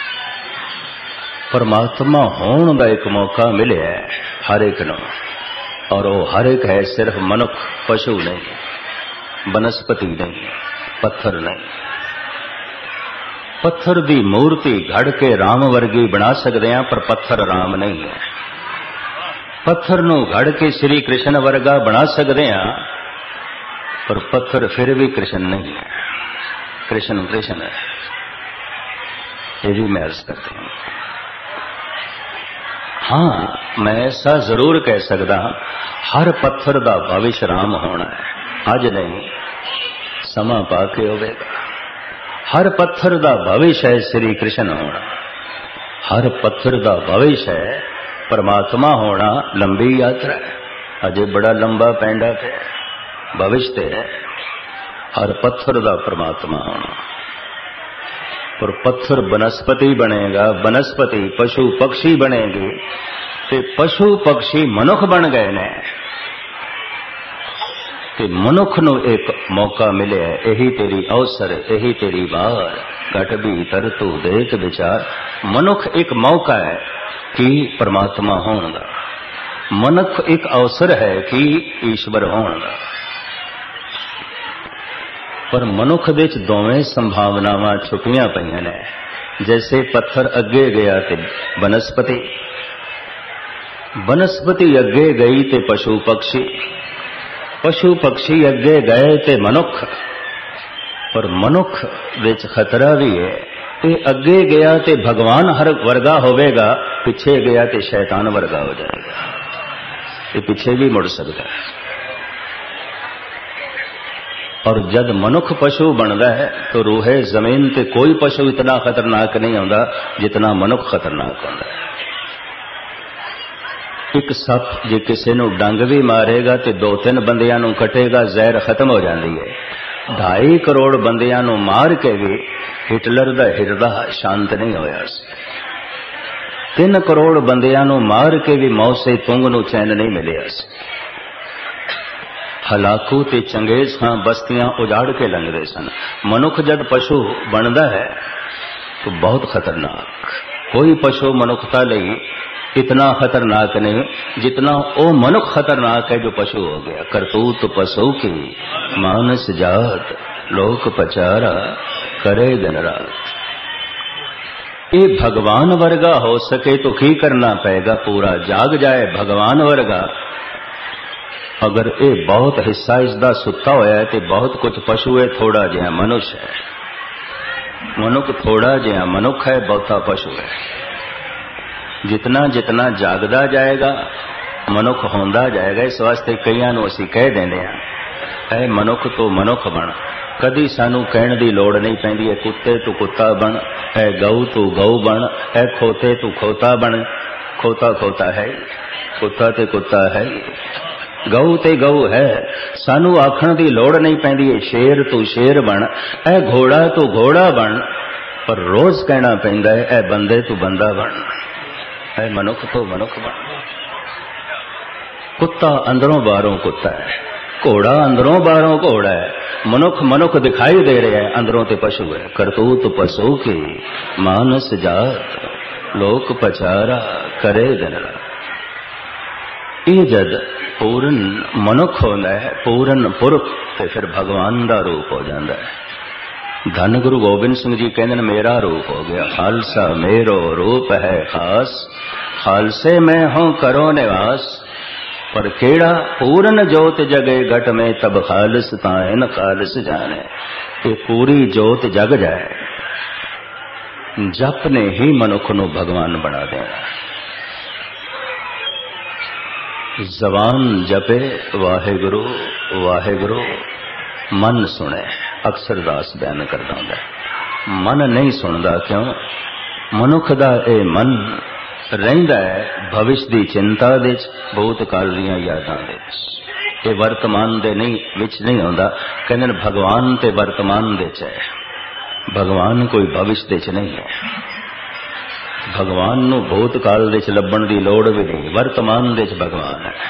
परमात्मा होने का एक मौका मिले हर एक नूं, और वो हर एक है सिर्फ मनुख, पशु नहीं, बनस्पति नहीं, पत्थर नहीं। पत्थर दी मूर्ति घड़ के राम वर्गी बना सकते हैं, पर पत्थर राम नहीं है। पत्थर नूं घड़ के श्री कृष्ण वर्गा बना सकते हैं, पर पत्थर फिर भी कृष्ण नहीं है। कृष्ण कृष्ण है, ये भी मैं अर्ज करती हूं। हाँ, मैं ऐसा जरूर कह सकता, हर पत्थर दा भविष्य राम होना है, अज नहीं समा पाके होवेगा। हर पत्थर दा भविष्य है श्री कृष्ण होना, हर पत्थर दा भविष्य है परमात्मा होना। लंबी यात्रा है, अजे बड़ा लंबा पैंडा है, भविष्य है हर पत्थर दा परमात्मा होना। और पत्थर बनस्पति बनेगा, बनस्पति पशु पक्षी बनेगी, ते पशु पक्षी मनुख बन गए ने। ते मनुख नूं एक मौका मिले, यही तेरी अवसर, यही तेरी बार, घट भीतर तू देख विचार। मनुख एक मौका है कि परमात्मा होने दा, मनुख एक अवसर है कि ईश्वर होने दा। पर मनुख दे च दोवें संभावनावां छुपियां पईयां ने। जैसे पत्थर अगे गया ते बनस्पति, बनस्पति अगे गई ते पशु पक्षी, पशु पक्षी अगे गए ते मनुख। पर मनुख विच खतरा भी है, ते अगे गया ते भगवान हर वर्गा होवेगा, पिछे गया ते शैतान वर्गा हो जाएगा। ये पीछे भी मुड़ सकता है। और जब मनुख पशु बनता है तो रूहे जमीन ते कोई पशु इतना खतरनाक नहीं होता जितना मनुख खतरनाक होता है। एक सप जे किसी नूं डंग भी मारेगा तो 2-3 बंदियां नूं कटेगा, जहर खत्म हो जाती है। 2.5 करोड़ बंदियां नूं मार के भी हिटलर दा हिरदा शांत नहीं होया। 3 करोड़ बंदियां नूं मार के भी मौत से तुंग नूं चैन नहीं मिलिया। हलाकू ते चंगेज हां बस्तियां उजाड़ के लंघदे सन। मनुख जब पशु बनता है तो बहुत खतरनाक। कोई पशु मनुखता लई इतना खतरनाक नहीं जितना वो मनुख खतरनाक है जो पशु हो गया। करतूत पशु की मानस जात, लोक पचारा करे दिन रात। ये भगवान वर्गा हो सके तो की करना पड़ेगा? पूरा जाग जाए भगवान वर्गा। अगर ये बहुत हिस्सा इसका सुता होया है तो बहुत कुछ पशु है, थोड़ा जिहा मनुष्य है। मनुख थोड़ा जिहा मनुख है, बहुता पशु है। जितना जितना जागदा जाएगा मनुख होंदा जाएगा। इस वास्ते कईयां नूं असीं कह देंदे हां, ऐ मनुख तो मनुख बन। कदी सानू कहण दी लोड़ नहीं पैंदी है कुत्ते तू कुत्ता बन, ऐ गऊ तू गऊ बन, ऐ खोते तू खोता बन। खोता खोता है, कुत्ता ते कुत्ता है, गऊ ते गऊ है। सानू आखण दी लोड़ नहीं पैंदी है शेर तू शेर बन, ऐ घोड़ा तू घोड़ा बन। पर रोज कहना पैंदा है ऐ बंदे तू बंदा बन, ऐ मनुख तो मनुख बन। कुत्ता अंदरों बाहरों कुत्ता है, घोड़ा अंदरों बाहरों घोड़ा है। मनुख मनुख दिखाई दे रहा है, अंदरों ते पशु है। करतूत पशु की मानस जात, लोक पचारा करे दिन रात। ये जद पूर्ण मनुख होता है, पूर्ण पुरख, तो फिर भगवान का रूप हो जाता है। धन गुरु गोबिंद सिंह जी कहते मेरा रूप हो गया, खालसा मेरो रूप है खास, खालसे में हूं करो निवास। पर केड़ा पूर्ण जोत जगे घट में, तब खालस तायन खालस जाने। ये पूरी जोत जग जाए जप ने ही मनुख नूं भगवान बना देना। जबान जपे वाहेगुरु वाहेगुरु, मन सुने। अक्षरदास बयान करदा हुंदा है मन नहीं सुनदा। क्यों? मनुख दा इह मन रहिंदा है भविष्य दी चिंता दे, भूतकाल दीयां यादां दे। ये वर्तमान दे नहीं विच नहीं आउंदा। कहंदे ने भगवान ते वर्तमान दे च है, भगवान कोई भविष्य दे च नहीं है। भगवान नूं भूतकाल दे च लभण दी लोड़ भी नहीं, वर्तमान दे च भगवान है।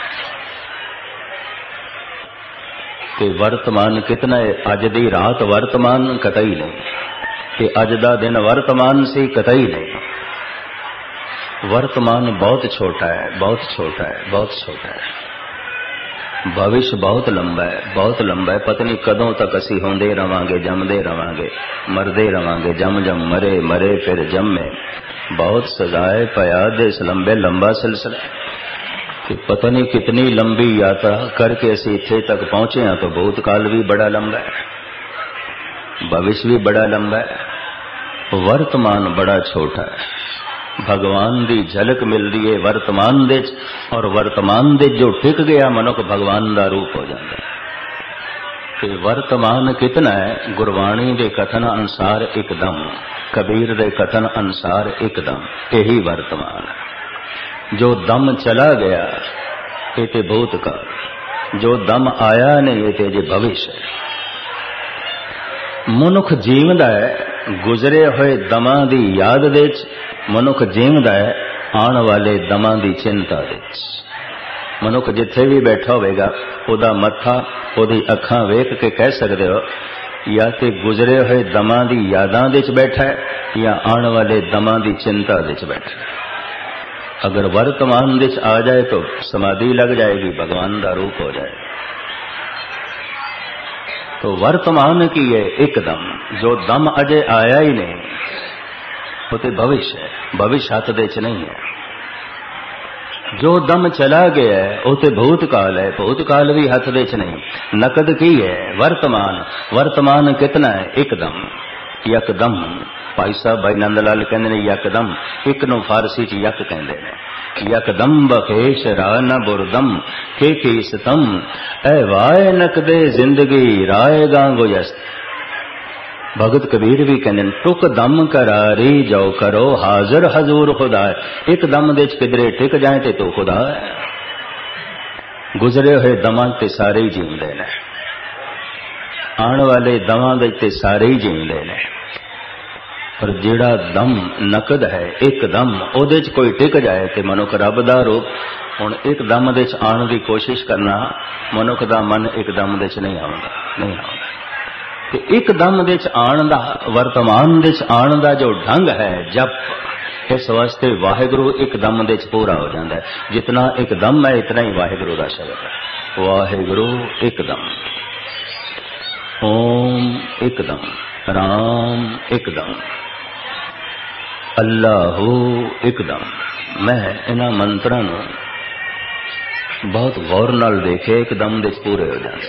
ते वर्तमान कितना है? अज दी रात वर्तमान कतई नहीं, ते अज दा दिन वर्तमान सी कतई नहीं। वर्तमान बहुत छोटा है, बहुत छोटा है, बहुत छोटा है। भविष्य बहुत लंबा है, बहुत लंबा है। पता नहीं कदों तक असी होंदे रवांगे, जमदे रवांगे, मरदे रवांगे, जम जम मरे, मरे फिर जमे। बहुत सजाए पया देस लंबे लंबा सिलसिला कि पता नहीं कितनी लंबी यात्रा करके असी इत्थे तक पहुंचे हैं। तो भूतकाल भी बड़ा लंबा है, भविष्य भी बड़ा लंबा है, वर्तमान बड़ा छोटा है। भगवान दी झलक मिल रही है वर्तमान दे, और वर्तमान दे जो टिक गया मनुख भगवान दा रूप हो जाता है। कि वर्तमान कितना है? गुरबाणी दे कथन अनुसार एकदम, कबीर दे कथन अनुसार एकदम, यही वर्तमान है। जो दम चला गया ये ते भूतकाल, जो दम आया नहीं ये ते जे भविष्य है। मनुख जीवदा है गुजरे हुए दमां दी याद दे, मनुख जीवदा है आने वाले दमां दी चिंता दे। मनुख जिथे भी बैठा होगा ओदा मत्था ओदी अखां वेख के कह सकते हो या ते गुजरे हुए दमां दी यादां दे च बैठा है या आने वाले दमां दी चिंता दे च बैठा है। अगर वर्तमान दे च आ जाए तो समाधि लग जाएगी, भगवान दा रूप हो जाए। तो वर्तमान की है एकदम, जो दम अजे आया ही नहीं वो तो भविष्य है, भविष्य हाथ दे च नहीं है। जो दम चला गया है वो तो भूतकाल है, भूतकाल भी हाथ दे च नहीं। नकद की है वर्तमान, वर्तमान कितना है? एकदम, यकदम। भाई साहब भाई नंदलाल कहते ने यकदम, एक नूं फारसी च यक कहते ने। यकदम बखेश राह न बुरदम के कीसतम, ऐ वाए नकदे जिंदगी राएगा गोयस्त। भगत कबीर भी कहते टुक दम करारी जाओ करो हाजिर हजूर खुदा। एक दम दे किधरे टिक जाए ते तो खुदा है। गुजरे हुए दमां ते सारे ही जींदे ने, आने वाले दमां दे ते सारे ही जींदे ने। पर जेड़ा दम नकद है एक दम ओदे च कोई टिक जाए ते मनुख रब दा रूप। हुण एक दम दे च आने की कोशिश करना, मनुख दा मन एक दम दे च नहीं आउंदा, नहीं आउंदा। ते एक दम दे च आण दा, वर्तमान दे च आण दा जो ढंग है जप, इस वास्ते वाहिगुरु एक दम दे च पूरा हो जाता है। जितना एक दम है इतना ही वाहिगुरु का शब्द है। वाहिगुरु एकदम, ओम एकदम, राम एकदम, अल्लाहू एकदम। मैं इन्हां मंत्रां नूं बहुत गौर नाल देखे, एकदम दे पूरे हो जाते।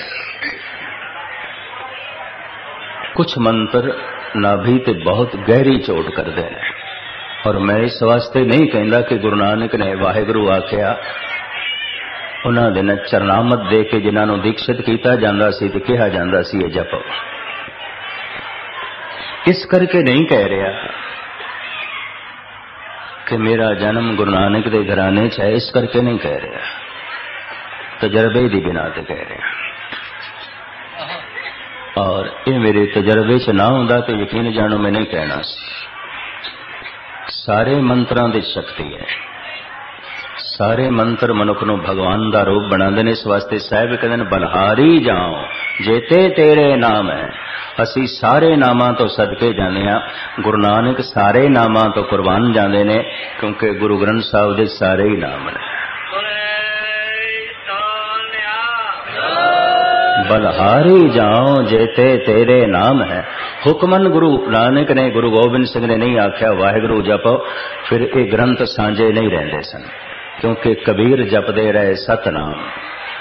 कुछ मंत्र नाभि ते बहुत गहरी चोट करते हैं, और मैं इस वास्ते नहीं कहता कि गुरु नानक ने वाहिगुरु आख्या उन्हां दे ने चरनामत दे के जिन्हां नूं दीक्षित कीता जांदा सी ते कहा जांदा सी ये जपो। इस करके नहीं कह रहा कि मेरा जन्म गुरु नानक दे घराने च है, इस करके नहीं कह रहा, तजर्बे दी बिना ते कह रहा। और ये मेरे तजर्बे च ना होंदा तो यकीन जानो मैं नहीं कहना। सारे मंत्रां दी शक्ति है, सारे मंत्र मनुख नूं भगवान दा रूप बनांदे ने। इस वास्ते साहिब कहंदे ने बलहारी जाओ जेते तेरे नाम है। असी सारे नामां तो सदके जाने आ, गुरु नानक सारे नामां तो कुर्बान जाते ने, क्योंकि गुरु ग्रंथ साहिब दे सारे ही नाम ने। बलहारी जाओ जेते तेरे नाम है। हुक्मन गुरु नानक ने, गुरु गोबिंद सिंह ने नहीं आख्या वाहिगुरु जपो, फिर ये ग्रंथ सांझे नहीं रहते सन। क्योंकि कबीर जपदे रहे सतनाम,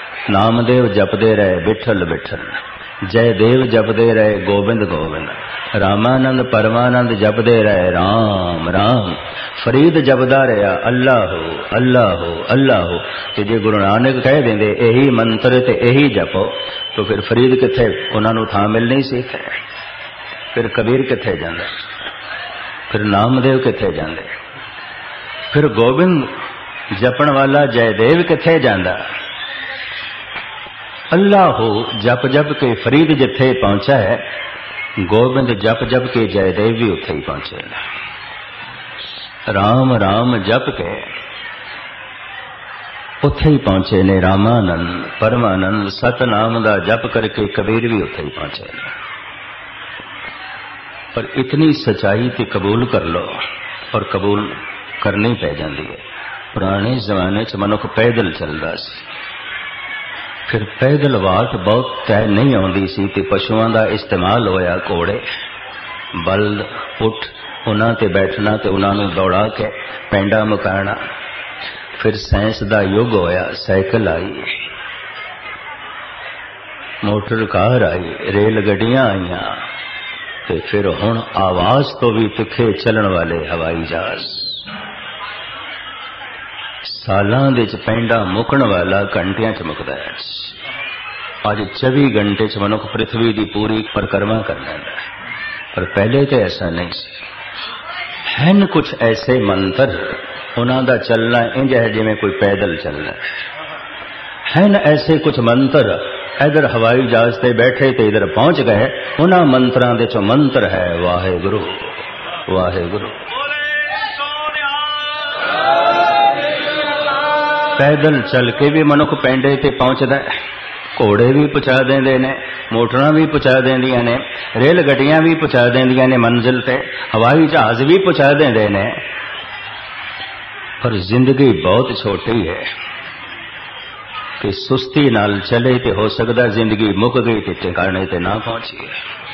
नामदेव जपदे रहे बिठल बिठल, जयदेव जपदे रहे गोबिंद गोबिंद, रामानंद परमानंद जपदे रहे राम राम। फरीद जपदा रहा अल्लाह हो अल्लाह हो अल्लाह हो। तो जे गुरु नानक कह देंगे यही मंत्र ते यही जपो तो फिर फरीद किथे उन्होंने थां मिलनी सी। फिर कबीर किथे जांदा, फिर नामदेव किथे जांदे, फिर गोबिंद जपण वाला जयदेव किथे जांदा। अल्लाह हो जप जप के फरीद जिथे पहुंचा है, गोबिंद जप जप के जयदेव भी उत्थे ही पहुंचे। राम राम जप के उत्थे ही पहुंचे ने रामानंद परमानंद। सतनाम दा जप करके कबीर भी उत्थे ही पहुंचे। पर इतनी सच्चाई ते कबूल कर लो और कबूल करनी पै जाती है। पुराने जमाने च मनुख पैदल चलता सी, फिर पैदल वाट बहुत तय नहीं आती सी ते पशुओं का इस्तेमाल होया। घोड़े बल्द उठ उन्हां ते बैठना ते उन्होंने दौड़ा के पेंडा मुकाना। फिर साइंस का युग होया, साइकिल आई, मोटर कार आई, रेल गड्डियां आईयां ते फिर हुण आवाज तो भी तिखे चलण वाले हवाई जहाज। सालां दे च पेंडा मुकण वाला घंटियां च मुकदा है। अज 24 घंटे च मनुख पृथ्वी की पूरी परिक्रमा कर लेंदा है, पर पहले तो ऐसा नहीं सी। हैं कुछ ऐसे मंत्र उन्हां दा चलना इंज है जिवें कोई पैदल चलना है। ऐसे कुछ मंत्र इधर हवाई जहाज से बैठे तो इधर पहुंच गए। उन्हां मंत्रां दे चों मंत्र है वाहेगुरु वाहेगुरु। पैदल चल के भी मनुख पेंडे ते पहुंचदा है, घोड़े भी पहुंचा देंदे ने, मोटरां भी पहुंचा देंदियां ने, रेल गड्डियां भी पहुंचा देंदियां ने मंजिल ते, हवाई जहाज भी पहुंचा देंदे ने। पर जिंदगी बहुत छोटी है कि सुस्ती नाल चले तो हो सकता जिंदगी मुक गई तो ठिकाने ते ना पहुंची।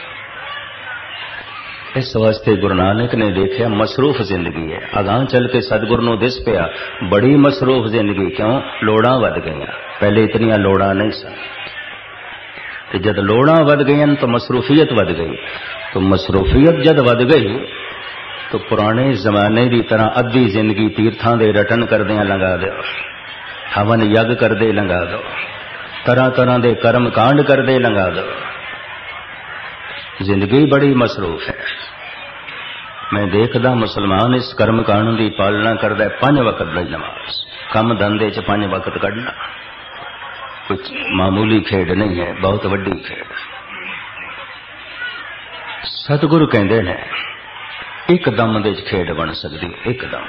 इस वास्ते गुरु नानक ने देखा मसरूफ जिंदगी है। अगां चल के सतगुरु नूं दिस पिया बड़ी मसरूफ जिंदगी। क्यों? लोड़ां वध गईयां। पहले इतनियां लोड़ां नहीं सन। जब लोड़ां वध गईयां तो मसरूफियत वध गई। तो मसरूफियत जब वध गई तो पुराने जमाने की तरह अद्धी जिंदगी तीर्थां दे रटन करदियां लंघा दो, हवन यज्ञ करदे लंघा दो, तरह तरह के कर्म कांड करदे लंघा दो। जिंदगी बड़ी मसरूफ है। मैं देखदा मुसलमान इस कर्म कांड की पालना करदा है। 5 वक्त की नमाज, कम धंधे च 5 वक्त कढ़ना कुछ मामूली खेड नहीं है, बहुत वड्डी खेड। सतगुरु कहते हैं एकदम दे खेड बन सकती, एकदम।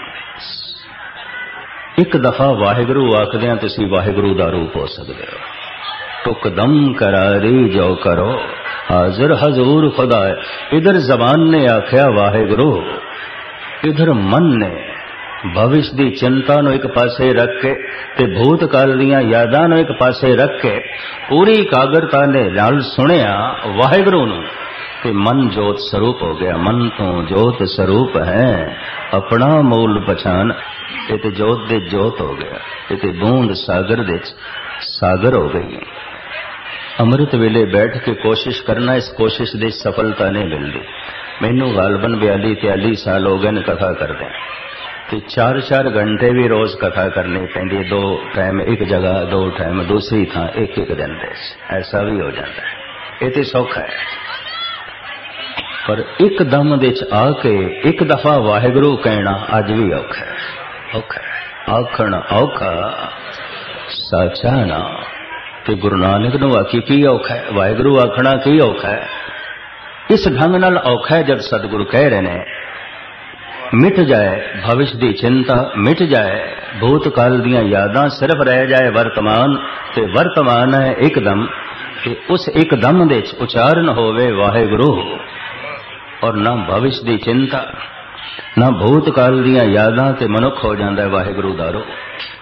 एक दफा वाहिगुरु आखदियां तुसी वाहिगुरु का रूप हो सकते हो। टुकदम करारी जो करो हाजिर हजूर खुदा। इधर जबान ने आख्या वाहिगुरु, इधर मन ने भविष्य की चिंता नूं एक पासे रख के ते भूतकाल दीयां यादां नूं एक पासे रख के पूरी एकाग्रता ने नाल सुनिया वाहिगुरु नूं ते मन जोत स्वरूप हो गया। मन तो जोत स्वरूप है अपना मूल पछान। ये तो जोत दे जोत हो गया, ये तो बूंद सागर दे सागर हो गई। अमृत वेले बैठ के कोशिश करना, इस कोशिश की सफलता नहीं मिलती। मैनू गालबन 42-43 साल हो गए कथा करते हैं तो 4-4 घंटे भी रोज कथा करनी पैंदी। 2 टाइम एक जगह, 2 टाइम दूसरी थां, एक दिन दे ऐसा भी हो जाता है। ये तो सौखा है, पर एक दम दे आके एक दफा वाहिगुरु कहना अज भी औखा है। औखा है आखण औखा साचा ना। ते गुरु नानक नूं आखी की औखा है, वाहिगुरु आखना की औखा है। इस ढंग नाल औखा है जब सतगुरु कह रहे ने मिट जाए भविष्य की चिंता, मिट जाए भूतकाल दीयां यादां, सिर्फ रह जाए वर्तमान। ते वर्तमान है एकदम। ते उस एकदम दे उचारण होवे वाहिगुरु और ना भविष्य की चिंता ना भूतकाल दीयां यादां, ते मनुख हो जाता है वाहिगुरु दा रूप।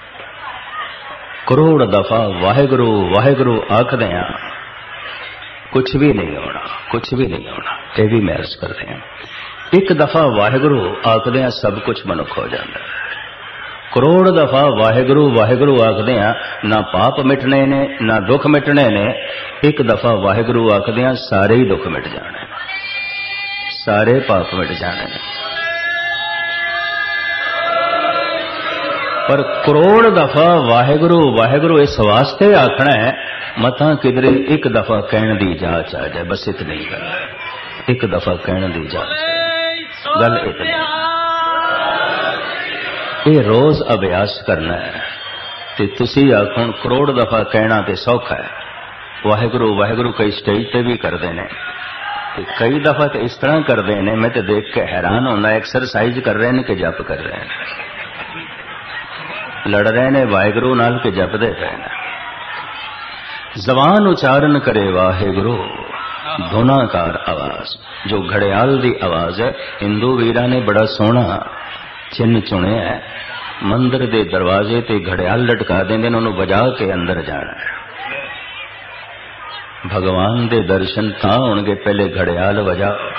करोड़ दफा वाहिगुरु वाहिगुरु आखदियां कुछ भी नहीं होना, कुछ भी नहीं होना। ये भी मैं अर्ज करते हैं एक दफा वाहिगुरु आखदियां सब कुछ मनुख हो जाता है। करोड़ दफा वाहिगुरु वाहिगुरु आखदियां ना पाप मिटने ने ना दुख मिटने ने। एक दफा वाहिगुरु आखदियां सारे ही दुख मिट जाने। सारे पाप मिट जाने। पर करोड़ दफा वाहेगुरु वाहेगुरु इस वास्ते आखना है, मता किधरे एक दफा कहने दी जांच आ जाए, बस इतनी गल, एक दफा कहने दी जांच, गल इतनी। ये रोज अभ्यास करना है। ते तुसी आखो करोड़ दफा कहना ते सौखा है, वाहेगुरु वाहेगुरु कई स्टेज पे भी करते हैं, कई दफा तो इस तरह करते हैं, मैं तो देख के हैरान होना, एक्सरसाइज कर रहे हैं कि जप कर रहे हैं, लड़ रहे ने वाहेगुरु नाल के जपदे पे ने। जबान उच्चारण करे वाहेगुरु, धुनाकार आवाज जो घड़ियाल दी आवाज है। हिंदू वीरा ने बड़ा सोहना चिन्ह चुनिया है, मंदिर दे दरवाजे ते घड़ियाल लटका देंदे, उन्होंने बजा के अंदर जाना है। भगवान दे दर्शन तां होणगे पहले घड़ियाल वजाओ।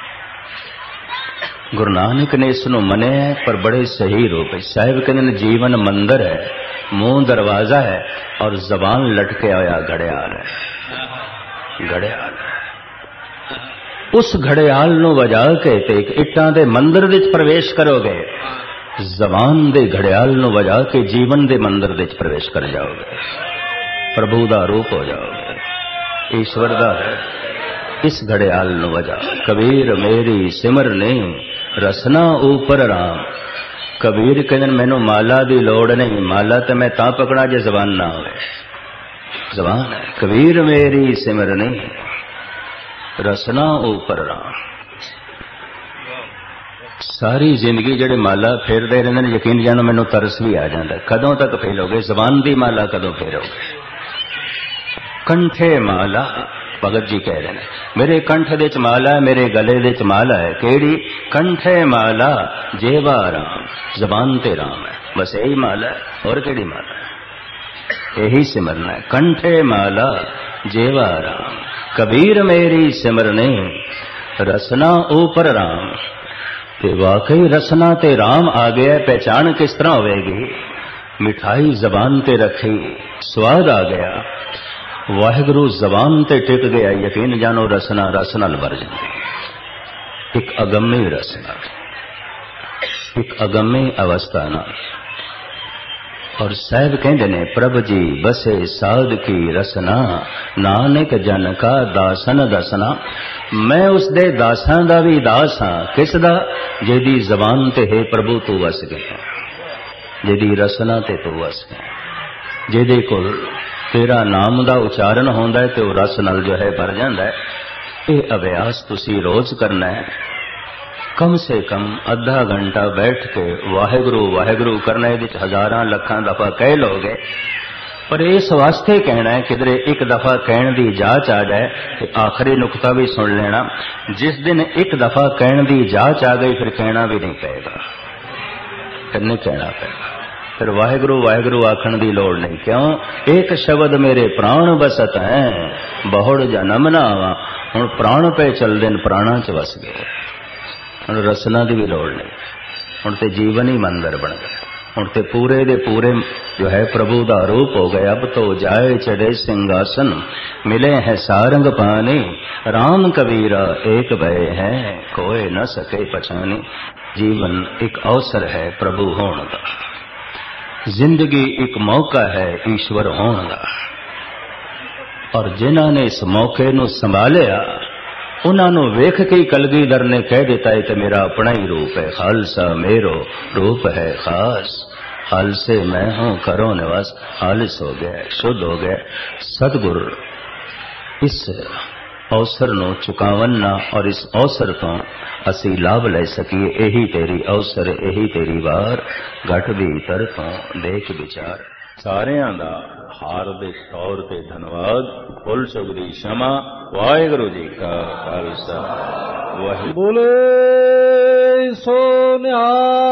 गुरु नानक ने इसनों मने है, पर बड़े सही रूप है। साहिब कहते जीवन मंदिर है, मुंह दरवाजा है और जबान लटके होया घड़ियाल है। घड़ियाल उस घड़ियाल नूं वजा के ते एक इट्टां दे मंदिर विच प्रवेश करोगे, जबान दे घड़ियाल नूं वजा के जीवन दे मंदिर विच प्रवेश कर जाओगे, प्रभु दा रूप हो जाओगे, ईश्वर दा है। इस घड़ियाल नूं वजा कबीर मेरी सिमर ने रसना ऊपर राम। कबीर कहते मैनू माला दी लोड़ नहीं, माला तो मैं तां पकड़ा जे जबान ना होवे, जबान है। कबीर मेरी सिमर ने रसना ऊपर राम। सारी जिंदगी जेड़े माला फेरते रहंदे ने, यकीन जानो मैनू तरस भी आ जाता, कदों तक फेरोगे जबान दी माला, कदों फेरोगे। कंठे माला, भगत जी कह रहे हैं मेरे कंठ दे च माला है, मेरे गले दे च माला है। केड़ी? कंठे माला जेवा राम, जबान ते राम है, बस यही माला है। और केड़ी माला है? यही सिमरना है। कंठे माला जेवा राम, कबीर मेरी सिमरने रसना ऊपर राम। ते वाकई रसना ते राम आ गया, पहचान किस तरह होगी? मिठाई जबान ते रखी, स्वाद आ गया, वाहिगुरु जबान ते टिक गया, यकीन जानो रसना रस नाल भर जाती। एक अगम्य रसना, एक अगम्य अवस्था नाल। और साहब कहते ने प्रभ जी बसे साध की रसना, नानक जन का दासन दसना। मैं उस दे दासां दा भी दास हां, किस दा? जेदी जबान ते है प्रभु तू वस गया, जेदी रसना ते तू वस गया, जेदे कोल तेरा नाम दा उच्चारण होंदा है ते वो रस नाल जो है भर जांदा है। ये अभ्यास तुसी रोज करना है, कम से कम आधा घंटा बैठ के वाहेगुरु वाहेगुरु करना। ये हजारां लखां दफा कह लोगे, पर इस वास्ते कहना है किधरे एक दफा कहने की जांच आ जाए। तो आखिरी नुकता भी सुन लेना, जिस दिन एक दफा कहने की जांच आ गई फिर कहना भी नहीं पड़ेगा, फिर नहीं कहना पड़ेगा, फिर वाहेगुरु वाहेगुरु आखण की लोड़ नहीं। क्यों? एक शब्द मेरे प्राण बसत हैं, बहुड़ जन्म ना आवा। हुण प्राण पे चल दिन, प्राणा च वस गए, हुण रसना की भी लोड़ नहीं। हुण ते जीवन ही मंदिर बन गया, हुण ते पूरे दे पूरे जो है प्रभु दा रूप हो गए। अब तो जाए चढ़े सिंहासन, मिले हैं सारंग पानी। राम कबीरा एक भय है, कोई न सके पछानी। जीवन एक अवसर है प्रभु होने का, जिंदगी एक मौका है ईश्वर होने का। और जिन्हां ने इस मौके नूं संभालिया, उन्होंने वेख के कलगीधर ने कह देता है कि मेरा अपना ही रूप है, खालसा मेरो रूप है खास। खालसे मैं हूं करो निवास, खालिस हो गया, शुद्ध हो गया। सतगुरु इस अवसर नूं चुकावन ना, और इस अवसर तो असी लाभ ले सकीए। यही तेरी अवसर, यही तेरी वार, घट भीतर तो देख विचार। सारियां दा हार्दिक तौर ते धन्यवाद। फुल चुगदी क्षमा। वाहिगुरु जी का खालसा, वाहिगुरु। बोले सो निहाल।